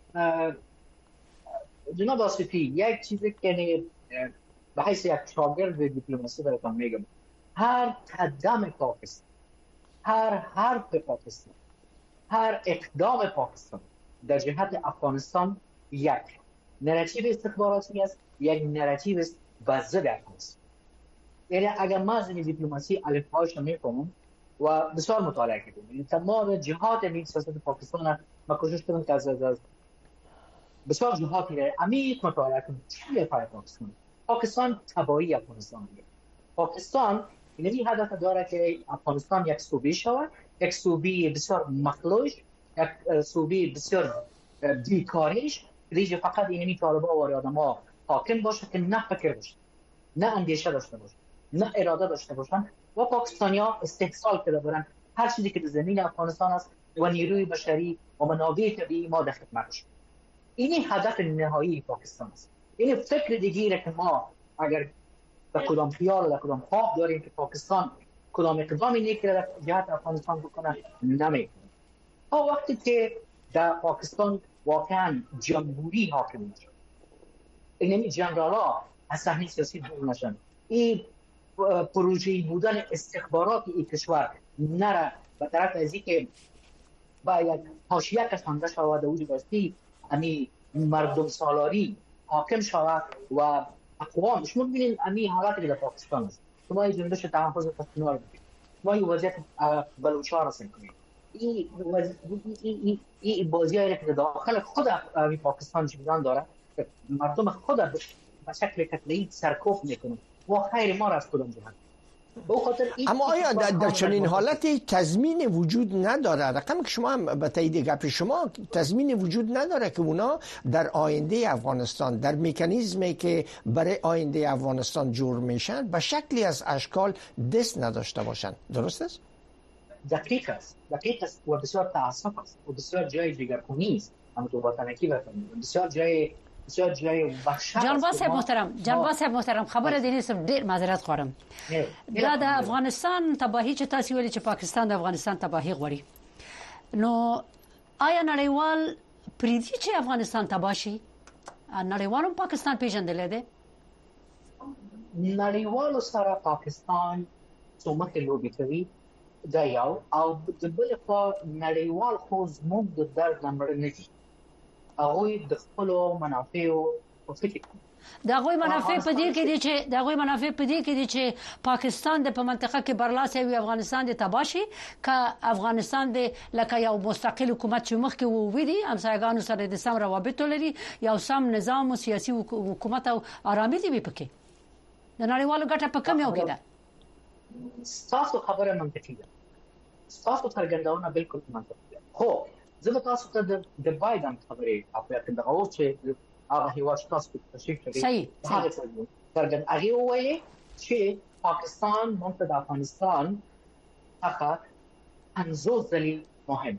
D: جناب آصفی، یک چیزی که به حیث یک شاگرد دیپلماسی براتون میگم، هر قدم پاکستان، هر حرف پاکستان، هر اقدام پاکستان در جهت افغانستان یک نراتیو استخباراتی است، یک نراتیو است به ضد افغانستان. یعنی اگر ما از دیپلماسی الفباش می‌کنم و بسیار مطالعه کردم، یعنی تمام جهات این سیاست پاکستان ما کوشش کردم که از بسیار جهاتی را عمیق مطالعه کنم. چیه پاکستان؟ پاکستان تباهی افغانستان است. پاکستان این هدف داره که افغانستان یک صوبه شود، یک صوبه بسیار مخلوش، یک صوبه بسیار بیکاریش، دیگه فقط اینمی طالبا و آدم‌ها حاکم باشه که نه فکر باشه، نه اندیشه داشته باشه، نه اراده داشته باشن و پاکستانی‌ها استحصال کرده برن هر چیزی که در زمین افغانستان است و نیروی بشری و منابع طبیعی ما در خدمتش. این هدف نهایی پاکستان است. این فکر دیگه که ما اگر به کدام خیال و کدام خواب داریم که پاکستان کدام اقدامی نکرده جهت افغانستان بکنه، نمیکنه. تا وقتی که در پاکستان واقعا جمهوری حاکم میشه، اینمی جنرالا از صحنه سیاسی دور نشن، این پروژه‌ای بودن استخبارات این کشور نره به طرف از اینکه با یک حاشیه کشانده شود و وجودی امی مردم سالاری حاکم شود و اقوام شما ببینید امی حالتی در پاکستان است. شما این جنبش تحفظ پښتونخوا ببینید، شما این وضعیت بلوچستان را کنید، این بازیایی که داخل خود پاکستان جریان داره، مردم خود به شکل قتلی سرکوب میکنه و خیر ما را از کدام جهت.
B: اما آیا در چنین حالتی تضمین وجود نداره؟ رقمی که شما هم به تایید گپ شما تضمین وجود نداره که اونا در آینده افغانستان، در مکانیزمی که برای آینده افغانستان جور میشن به شکلی از اشکال دست نداشته باشن؟ درست است؟
D: دقیق است و بسیار تاسف است و بسیار جای دیگرگونی است. اما تو وطنکی بفهمید بسیار جای وحشت.
A: جان صاحب محترم خبر دې نسم ډیر معذرت غواړم. دا د افغانستان تباهی چې تاسو ویلي چې پاکستان د افغانستان تباهی غواړي، نو آیا نړیوال پریدي چې افغانستان تباه شي؟ نړیوالو پاکستان پیژندل دي؟
D: نړیوالو سره پاکستان څومره لوبي کوي دا یو، او د بل خوا نړیوال خو زموږ د درد نمبر نه دي. هغوی د خپل منافع او فکر
A: دا غوي منافع په دې کې دي چې پاکستان د په منطقه کې برلاسه وي، افغانستان د تباشي ک افغانستان د لکه یو مستقل حکومت چې مخ کې وویدي همسایګانو سره د سم روابط لري، یو سم نظام او سیاسي حکومت او آرامي دی پکې. د نړیوالو ګټه په کوم یو کې ده؟
D: تاسو خبره منطقي ده، تاسو څرګندونه بالکل منطقي ده. خو زه تاسو ته د بایدن خبرې اپیا کې دغه او چې هغه هیواد تاسو ته تشریف لري
A: صحیح
D: څرګند هغه وایي چې پاکستان مونږ د افغانستان فقط انزوزلی مهم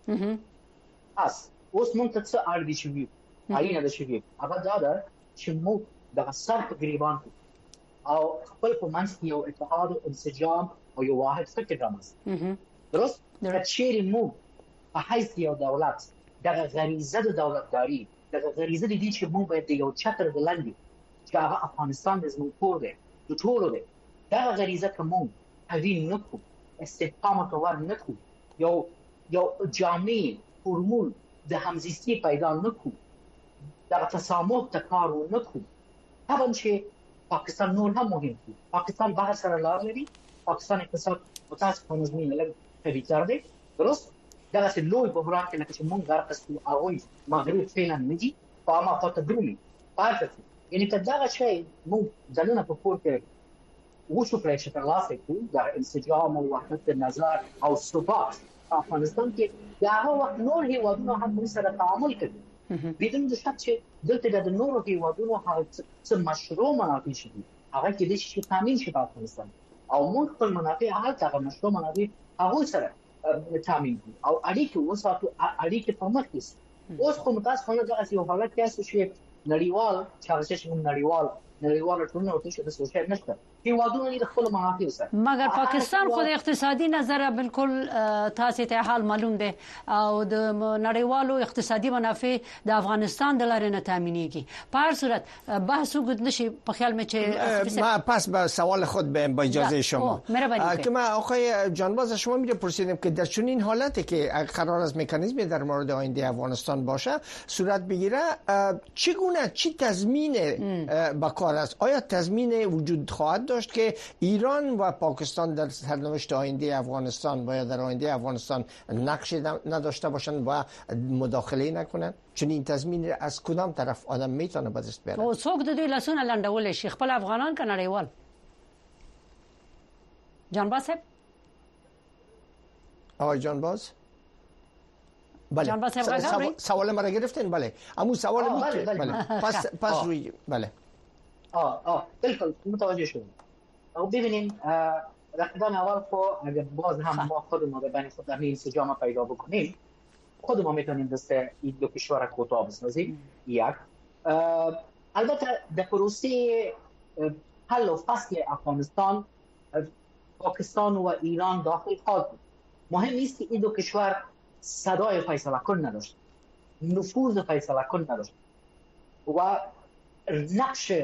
D: اس اوس مونږ ته څه اړ دي چې آینه د شوی هغه دا ده چې موږ د سر په ګریبان او خپل په منځ کې یو اتحاد او انسجام او یو واحد فکر رامنځته درست چې موږ په حیث یو دولت دغه غریزه د دولتداري، دغه غریزه دي چې موږ باید یو چتر د لاندې چې هغه افغانستان د زموږ کور دی، د ټولو دی، دغه غریزه که موږ قوي نه کړو، استحکام ور نه کړو، یو جامع فرمول د همزیستی پیدا نه کړو، دغه تسامح ته کار ونه کړو، طبعا چې پاکستان نور هم مهم دی. پاکستان بهر سره لار لري، پاکستان اقتصاد متاسفانه زمین لږ قوي دی، درست دغه څه لوی بحران کې لکه چې مونږ غرق شو هغوی مغرب فعلا نه دي په ما خاطر درومي پاتې یعنی که دغه شی مونږ ځلونه په کور کې وشو پرې چې ترلاسه کړو د انسجام او وحدت نظر او ثبات افغانستان کې هغه وخت نور هیوادونه هم سره تعامل کوي بدون د شک چې دلته د نورو هیوادونو هغه څه مشروع منافع شي هغه کې د شي تامین شي په افغانستان او موږ خپل منافع هغه مشروع منافع هغه سره تامین او اړیکې وساتو، اړیکې په مخ کې اوس خو متاسفانه دغه یو حالت کې چې نړیوال چې موږ نړیوال ټولنه او څه د سوشل نشته هیوادونه د خپل منافع سره.
A: مګر پاکستان خو د اقتصادي نظر بالکل تاسو ته حال معلوم دی او د نړیوالو اقتصادي منافع د افغانستان د لارې نه تامینېږي. په هر صورت بحث وګد نشي په خیال مې چې
B: ما پس به سوال خود به با اجازه شما که ما آقای جانباز شما می‌پرسیدم که در چنین حالتی که قرار است مکانیزمی در مورد آینده افغانستان باشه صورت بگیره چگونه چی تضمین به کار است؟ آیا تضمین وجود خواهد داشت که ایران و پاکستان در سرنوشت آینده افغانستان و یا در آینده افغانستان نقشی نداشته باشند و مداخله نکنند؟ چون این تضمین از کدام طرف آدم میتونه به دست بیاره؟
A: او څوک د دوی لاسونه لنډول شي خپل افغانان که نړیوال؟ جانباز صاحب
B: آقای جانباز بله
A: جانباز صاحب
B: سوال ما را گرفتین؟ بله امو سوال بود که بله پس روی بله
D: بالکل متوجه شدم. او ببینیم رقیبان اول خو اگر باز هم ما خودمون به بین خود همین انسجام پیدا بکنیم خود ما میتونیم دست این دو کشور کوتاه بسازیم. یک البته در پروسه حل و فصل افغانستان پاکستان و ایران داخل خواهد بود. مهم نیست که این دو کشور صدای فیصله کن نداشت، نفوذ فیصله کن نداشت و نقش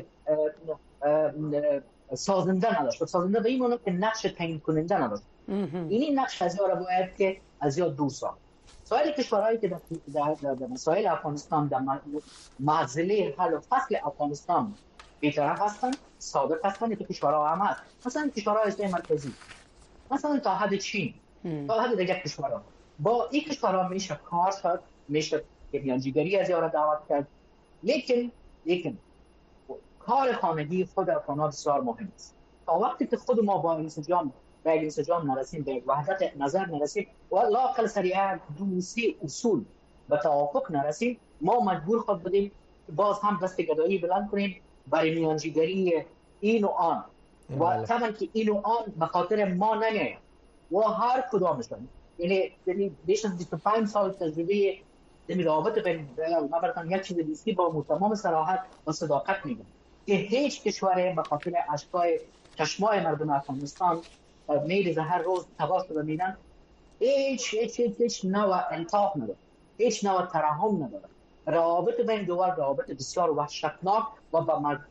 D: سازنده نداشت. سازنده به این معنی که نقش تعیین کننده نداشت. این نقش از را باید که از یا دور ساخت. سایر کشورهایی که در مسائل افغانستان در معضله حل و فصل افغانستان بی‌طرف هستند، صادق هستند، که کشورها هم هست. مثلا کشورهای اسیای مرکزی، مثلا تا حد چین، تا حد دیگر کشورها. با این کشورها میشه کار کرد، میشه که میانجیگری از یا را دعوت کرد. لیکن کار خانگی خود افغان‌ها بسیار مهم است. تا وقتی که خود ما با انسجام نرسیم، به وحدت نظر نرسیم و لااقل سریعا دو سه اصول به توافق نرسیم، ما مجبور خود بودیم باز هم دست گدایی بلند کنیم برای میانجیگری این و آن و طبعا که این و آن به خاطر ما نمیاید و هر کدامشون یعنی بیش از 25 سال تجربه در رابطه بین ما براتون یک چیز دیگه با تمام صراحت و صداقت میگم که هیچ کشوری به خاطر اشکای چشمای مردم افغانستان میل هر روز تباه شده میدن هیچ نوع انصاف نداره، هیچ نوع ترحم نداره. روابط بین دول روابط بسیار وحشتناک و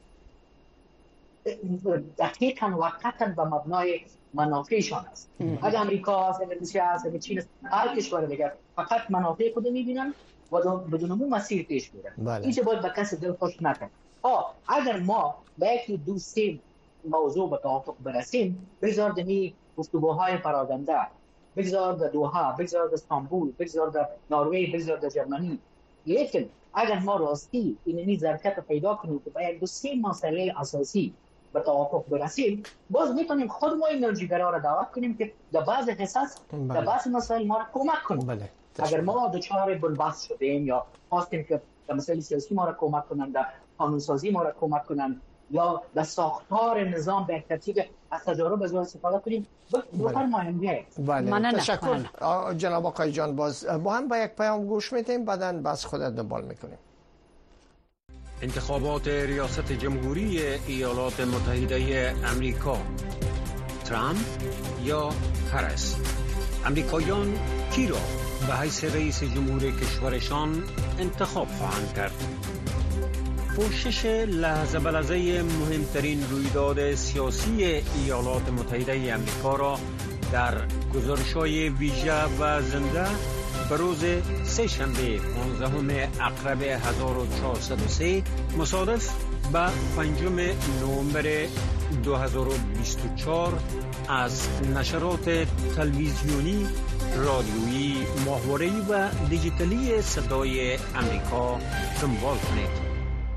D: دقیقاً و قطعاً به مبنای منافعشان است. اگر امریکا است، اگر روسیه است، اگر چین است، هر کشور دیگر فقط منافع خود میبینن و بدون اون مسیر پیش میرن. این چه باید به کسی دل خوش نکنه. اگر ما به یکی دو سه موضوع به توافق برسیم، بگذار دمی گفتگوهای پراکنده، بگذار در دوحه، بگذار در استانبول، بگذار در نروژ، بگذار در جرمنی. لیکن اگر ما راستی اینمی ظرفیت پیدا کنیم که به یک دو سه مسئله اساسی به توافق برسیم، باز میتونیم خود ما این انرژیگرا را دعوت کنیم که در بعض حساس در بعض مسائل ما را کمک کنند. اگر ما دچار بنبست شدیم یا خواستیم که در مسائل سیاسی ما را کمک کنند، در قانونسازی ما را کمک کنند یا در ساختار نظام به ترتیب از تجارب از استفاده کنیم، بفرمایید.
B: تشکر جناب آقای جانباز. با هم به یک پیام گوش میدیم، بعداً بس خودت دنبال میکنیم.
C: انتخابات ریاست جمهوری ایالات متحده امریکا، ترامپ یا هریس؟ امریکاییان کی را به حیث رئیس جمهور کشورشان انتخاب خواهند کرد؟ پوشش لحظه به لحظه مهمترین رویداد سیاسی ایالات متحده امریکا را در گزارش‌های ویژه و زنده به روز سه‌شنبه 15 اکتبر 1403 مصادف به 5 نوامبر 2024 از نشرات تلویزیونی، رادیویی، ماهواره‌ای و دیجیتالی صدای امریکا دنبال کنید.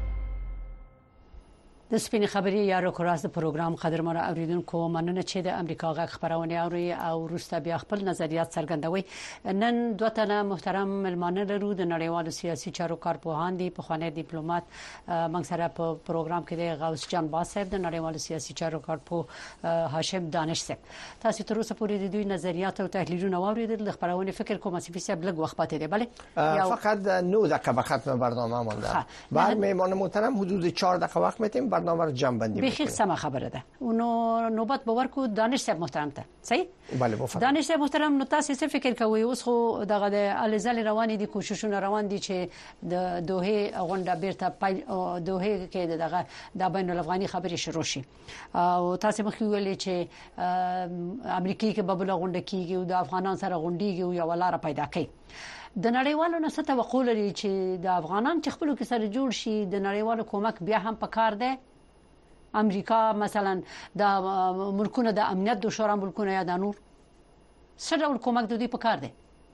A: د سپین خبري یا راکوراس د پروګرام قدرمن اوریدونکو مننه چې د امریکا غږ خبرونه اوري او روسته بیا خپل نظریات څرګندوي. نن دوه تنه محترم ملمانه لرو د نړیوالو سیاسي چارو کارپوهان دي. په خوانې ډیپلوماټ موږ سره په پروګرام کې د غوث جانباز صاحب د نړیوالو سیاسي چارو کارپوه هاشم دانش صاحب. تاسو تر اوسه پورې د دوی نظریات او تحلیلونه واوریدل. د خبرونه فکر کوم چې صاحب لږ وخت پاتې دی. بله
B: فقط 9 دقیقه به ختم برنامه مونده. بعد میهمان محترم حدود 4 دقیقه وقت میتیم برنامه رو جمع بندی
A: بخیر سم خبره ده اونو نوبت باور کو دانش صاحب محترم ته صحیح
B: بله بفرمایئ.
A: دانش صاحب محترم نو تاسو څه فکر کوئ اوس خو دغه د الزل روان دي کوششونه روان دي چې د دوه غونډه بیرته دوه کې دغه د بین الافغاني خبري شروع شي او تاسو مخکې ویلي چې امریکای کې ببل غونډه کیږي او د افغانان سره غونډيږي او یو لار پیدا کوي د نړیوالو نه څه توقع لري چې د افغانان چې خپل کې سره جوړ شي د نړیوالو کومک بیا هم پکار ده امریکا مثلا د ملکونو د امنیت د شورا ملکونو یا د نور څه ډول کومک د دې پکار ده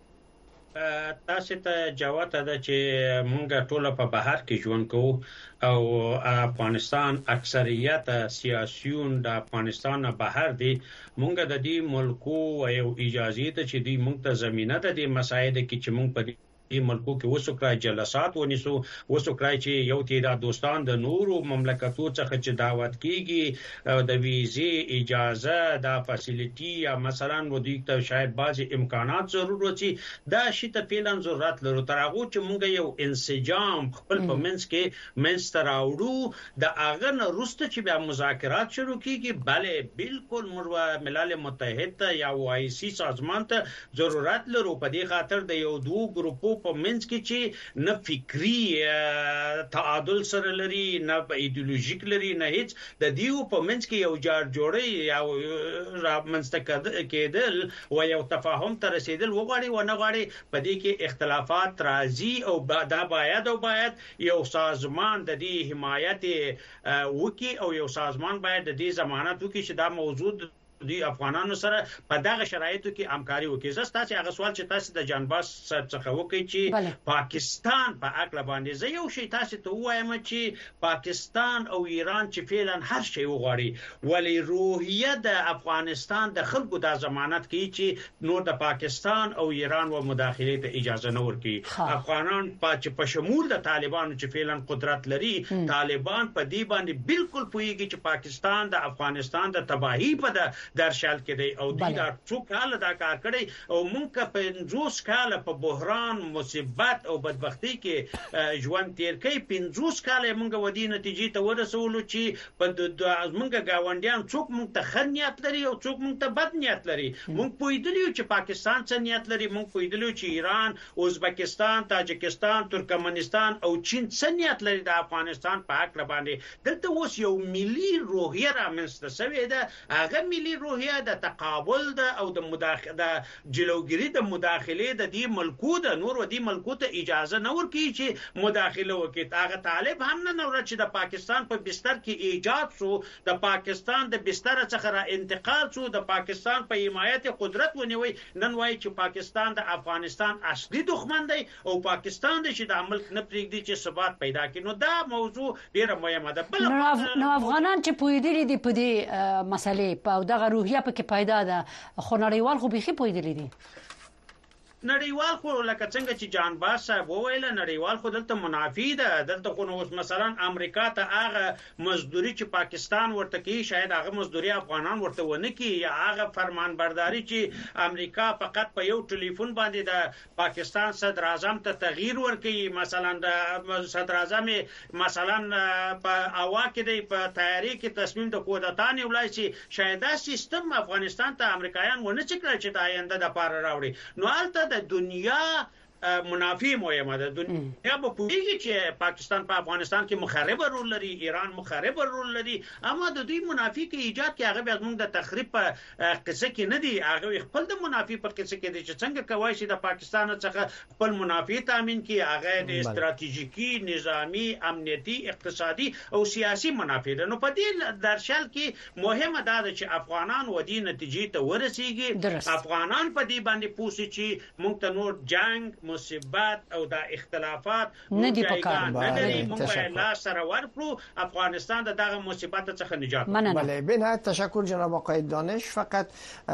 C: تاسو ته جواب ده چې مونږ ټول په بهر کې ژوند کوو او افغانستان اکثریت سیاسيون د افغانستان بهر دي مونږ د دې ملکو او اجازه ته چې دې مونږ ته زمينه ده د مسایل کې چې مونږ په ملکو کې وسوکړای جلسات ونیسو وسوکړای چې یو تعداد دوستان د نورو مملکتونو څخه چې دعوت کیږي د ویزه اجازه د فاسیلیټي یا مثلا ودی ته شاید بعضی امکانات ضرورت شي دا شی ته فعلا ضرورت لرو تر هغه چې مونږ یو انسجام خپل په منځ کې منستراوړو د اغه نه روسته چې بیا مذاکرات شروع کیږي bale بالکل ملل متحد یا OIC سازمان ته ضرورت لرو په دې خاطر د یو دوه ګروپو په منځ کې چې نه فکری تعادل سره لري نه ایدئولوژیک لري نه هیڅ د دیو په منځ کې یو جار جوړي یا را منځ کېدل او یو تفاهم ته رسیدل وغواړي و نه غواړي په دې کې اختلافات راځي او دا باید یو سازمان د دې حمایت وکي او یو سازمان باید د دې ضمانت وکي چې دا موجود دی افغانانو سره په دغه شرایطو کې همکاري وکړي زه تاسو هغه سوال چې تاسو د جانباز څخه وکړي چې پاکستان په عقل باندې زه یو شی تاسو ته وایم چې پاکستان او ایران چې فعلا هر شی وغواړي ولی روحیه د افغانستان د خلکو د ضمانت کوي چې نور د پاکستان او ایران و مداخله ته اجازه نه ورکړي افغانان په شمول د طالبانو چې فعلا قدرت لري طالبان په دې باندې بالکل پوهیږي چې پاکستان د افغانستان د تباہی په درشل کې دی او د څو کال دا کار کړی او مونږ په 50 کال په بحران مصیبت او بدبختی کې ژوند تیر کوي 50 کال مونږ ودی نتیجې ته ورسولو چې په مونږ گاونډیان څوک مونږ ته خنیت لري او څوک مونږ ته بد نیت لري مونږ پوهیدلیو چې پاکستان څه نیت لري مونږ پوهیدلیو چې ایران ازبکستان تاجکستان ترکمنستان او چین څه نیت لري د افغانستان په حق باندې دلته اوس یو ملي روحیه رامنځته شوې ده هغه ملي روحیه د تقابل ده او د مداخله د جلوګری د مداخله د دې ملکو د نور و دې ملکو ته اجازه نه ورکړي چې مداخله وکړي هغه طالب هم نه نور چې د پاکستان په بستر کې ایجاد شو د پاکستان د بستر څخه را انتقال شو د پاکستان په حمایت قدرت ونیوي نن وایي چې پاکستان د افغانستان اصلي دښمن دی او پاکستان د چې د ملک نه پریږدي چې ثبات پیدا کړي نو دا موضوع ډیره مهمه ده بل
A: نو افغانان چې پویدلی دي په دې مسلې په دغه روحیه پکې پیدا ده خو نړیوال خو بيخي پویدلی دي
C: نړیوال خو لکه څنګه چې جان باز صاحب وویل نړیوال خو دلته منافی ده دلته خو نو مثلا امریکا ته هغه مزدوري چې پاکستان ورته کوي شاید هغه مزدوري افغانان ورته ونه کوي یا هغه فرمان برداری چې امریکا فقط په یو ټلیفون باندې د پاکستان صدر اعظم ته تغییر ورکړي مثلا د صدر اعظم مثلا په اوا کې د په تیاری کې تصمیم د کودتا نیولای شي شاید دا سیستم افغانستان ته امریکایان ونه چکړي چې د آینده د پاره راوړي نو البته د دنیا منافی مهمه ده دنیا په پوهیږي چې پاکستان په افغانستان کې مخرب رول لري ایران مخرب رول لري اما د دوی منافی کې ایجاد کې هغه به موږ د تخریب په قصه کې نه دی هغه خپل د منافی په قصه کې دي چې څنګه کوي چې د پاکستان څخه خپل منافی تامین کې هغه د استراتیژیکی نظامی امنیتی اقتصادي او سیاسي منافی ده نو په دې درشل کې مهمه ده چې افغانان ودی نتیجې ته ورسیږي افغانان په دې باندې پوښي چې موږ ته نور جنگ مصیبت او د اختلافات
A: نه دی پکار
C: موږ لا سره ورکړو افغانستان د دغه مصیبت څخه نجات
B: بله بنهایت تشکر جناب آقای دانش فقط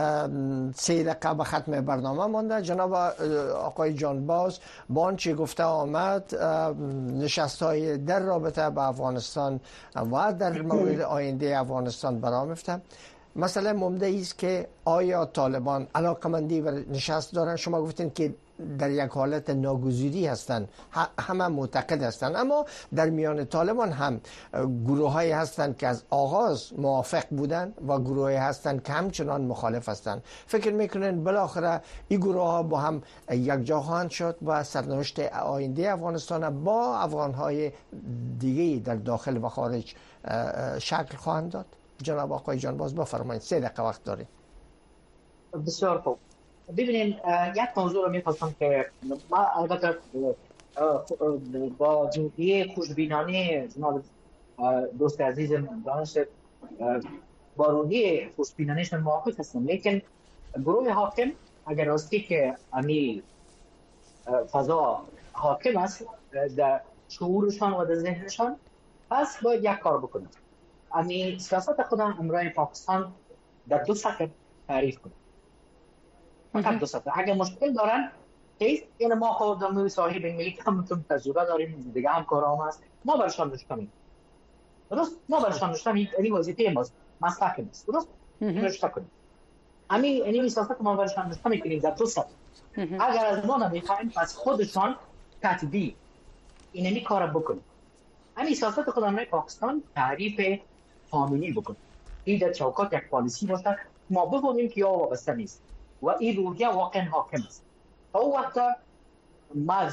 B: 3 دقیقه به ختم برنامه مونده جناب آقای جانباز با آنچه گفته آمد نشست‌های در رابطه با افغانستان و در مورد آینده افغانستان برآمده مسئله ممده است که آیا طالبان علاقمندی و نشست دارن شما گفتین که در یک حالت ناگزیری هستند، همه معتقد هستند، اما در میان طالبان هم گروه‌هایی هستند که از آغاز موافق بودند و گروه‌هایی هستند که همچنان مخالف هستند. فکر میکنن بالاخره این گروه‌ها با هم یک جا خواهند شد و سرنوشت آینده افغانستان با افغان‌های دیگه در داخل و خارج شکل خواهند داد؟ جناب آقای جانباز بفرمایید، 3 دقیقه وقت داریم.
D: بسیار خوب. ببینین یک موضوع رو می‌خواستم که ما البته با جمهوری خوشبینانه جناب دوست عزیزم دانش با روحی خوشبینانهشون موافق هستم، لیکن گروه حاکم اگر راستی که امی فضا حاکم است در شعورشان و در ذهنشان، پس باید یک کار بکنن. امی سیاست خودم امرای پاکستان در 2 سطح تعریف کنن. فقط 2 سطح. اگر مشکل دارن که این ما خود در نوع صاحب ملی کمتون تجربه داریم، دیگه هم کارام است، ما برشان نشتمیم. درست؟ ما برشان نشتمیم، این وظیفه ماست، مسلک ماست. درست؟ نشته کنیم. این سیاست ما برشان نشتمیم کنیم در 2 سطح. اگر از ما نمیخوایم پس خودشان تطبیق اینمی کار بکنیم. همین سیاست خود امرای پاکستان تعریف قانونی بکنه. این در چوکات یک پالیسی باشه، ما بفهمیم که یا وابسته نیست و این روحیه واقعا حاکم است. او وقت ما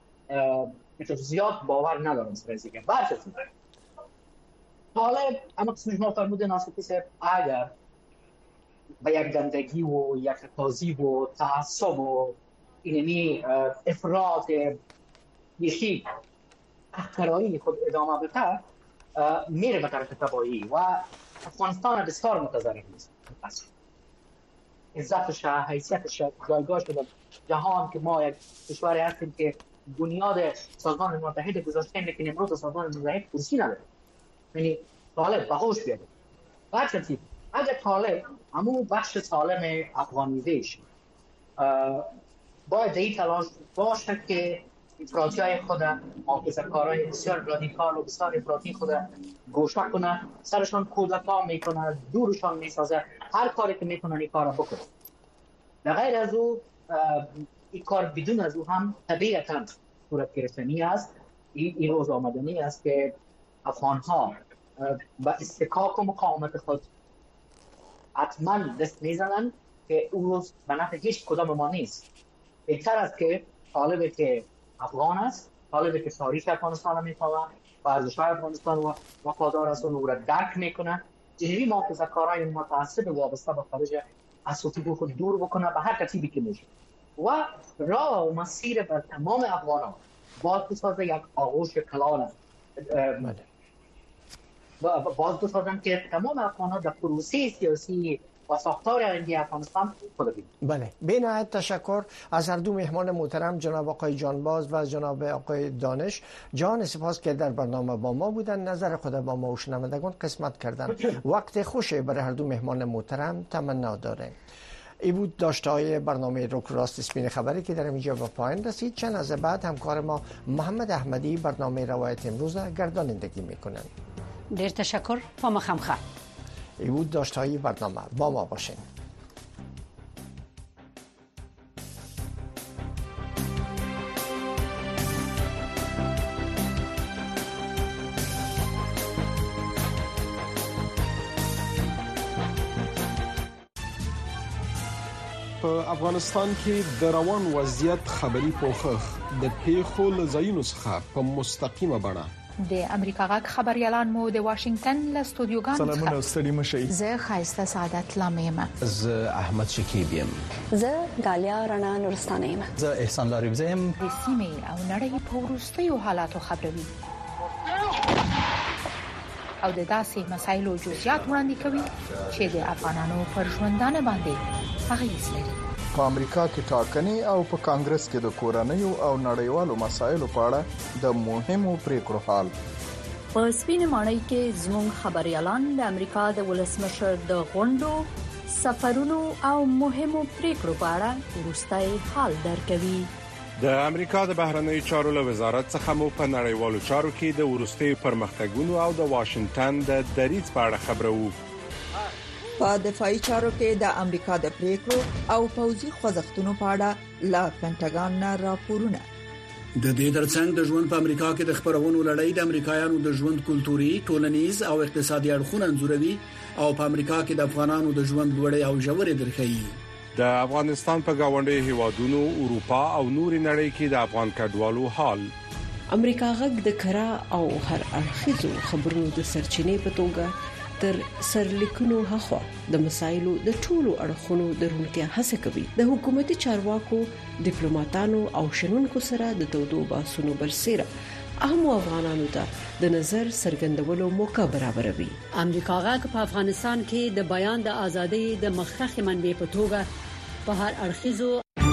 D: زیاد باور ندارم سر از دیگه. برشتون حالا اما قسمش ما فرموده ناسطی سر اگر به یک گندگی و یک تازیب و تعصب و اینمی افراط یکی اختراعی خود ادامه بده، میره به طرف تباهی و افغانستان بسیار متضرر نیست. عزتش، حیثیتش، جایگاهش در جهان که ما یک کشوری هستیم که بنیاد سازمان متحد گذاشتیم، لیکن امروز سازمان متحد کرسی نداره. یعنی طالب بهوش بیاده. برچه اگر طالب همون بخش سالم افغانیزش باید این تلاش باشه که افراطی های خود محافظه‌کارای بسیار رادیکال و بسیار افراطی خود گوشه کنه، سرشان کودتا میکنه، دورشان میسازه، هر کاری که میکنه این کار بکنه. در غیر از او این کار بدون از او هم طبیعتا صورت گرفتنی است. این روز آمدنی است که افغان ها با استحقاق و مقاومت خود حتما دست میزنن که اون روز به نفع هیچ کدام ما نیست. بهتر است که طالبی که افغان است، طالبی که تاریخ افغانستان میفهمه و ارزش‌های افغانستان و وفادار است و او را درک میکنه، جنبی محافظه‌کارای متعصب وابسته به خارج از حقوق خود دور بکنه به هر ترتیبی که میشه و راه و مسیر بر تمام افغانان باز بسازه یک آغوش کلان باز بسازن که تمام افغانان در پروسه سیاسی و ساختار آینده افغانستان خود بید.
B: بله، بی‌نهایت تشکر از هر دو مهمان محترم، جناب آقای جانباز و جناب آقای دانش. جان سپاس که در برنامه با ما بودن، نظر خود با ما و شنوندگان قسمت کردن. وقت خوشی برای هر دو مهمان محترم تمنا داریم. این بود داشته‌های برنامه روک راست اسپین خبری که در اینجا به پایان رسید. چند از بعد همکار ما محمد احمدی برنامه روایت امروز گردانندگی میکنن.
A: ډیر تشکر. په مخامخه
B: این بود داشته‌های برنامه، با ما باشین.
F: په افغانستان کې د روان وضعیت خبري پوښښ د پیښو له ځایونو څخه په مستقیمه بڼه
G: د امریکا غږ خبريالان مو د واشنگټن له استودیوګانو څخه
H: سلامونه ستړي مشئ.
G: زه خایسته سعادت لامیم.
I: زه احمد شکیب یم.
J: زه غالیا رڼا نورستانه یم.
I: زه احسان لاریب یم.
G: د سیمې او نړۍ په وروستیو حالاتو خبروي او د داسې مسایلو جزئیات وړاندې کوي چې د افغانانو پر ژوندانه باندې اغیز لري.
H: په امریکا کې ټاکنې او په کانګرس کې د کورنیو او نړیوالو مسایلو په اړه د مهمو پریکړو حال.
E: په سپینه ماڼۍ کې زموږ خبريالان د امریکا د ولسمشر د غونډو، سفرونو او مهمو پریکړو په اړه وروستي حال درکوي.
K: د امریکا د بهرنیو چارو له وزارت څخه مو په نړیوالو چارو کې د وروستي پرمختګونو او د واشنگټن د دریځ په اړه خبرو.
L: په دفاعي چارو کې د امریکا د پریکړو او پوځي خوځښتونو په اړه لا پینټاګان نه راپورونه.
M: د دې ترڅنګ د ژوند په امریکا کې د خبرونو لړۍ د امریکایانو د ژوند کلتوري، ټولنیز او اقتصادي اړخونه انځوروي او په امریکا کې د افغانانو د ژوند لوړې او ژورې درخې.
K: د افغانستان په گاونډي هیوادونو، اروپا او نوري نړۍ کې د افغان کډوالو حال.
N: امریکا غږ د کرا او هر اړخیزو خبرونو د سرچینې په توګه تر سرلیکونو هخوا د مسایلو د ټولو اړخونو درونتیا هڅه کوي. د حکومتي چارواکو، ډیپلوماټانو او شنونکو سره د تودو بحثونو برسېره اهم افغانانو ته د نظر څرګندولو موقع برابروي.
A: امریکا غږ په افغانستان کې د بیان د ازادۍ د مخکخ منبع په توګه په هر اړخیزو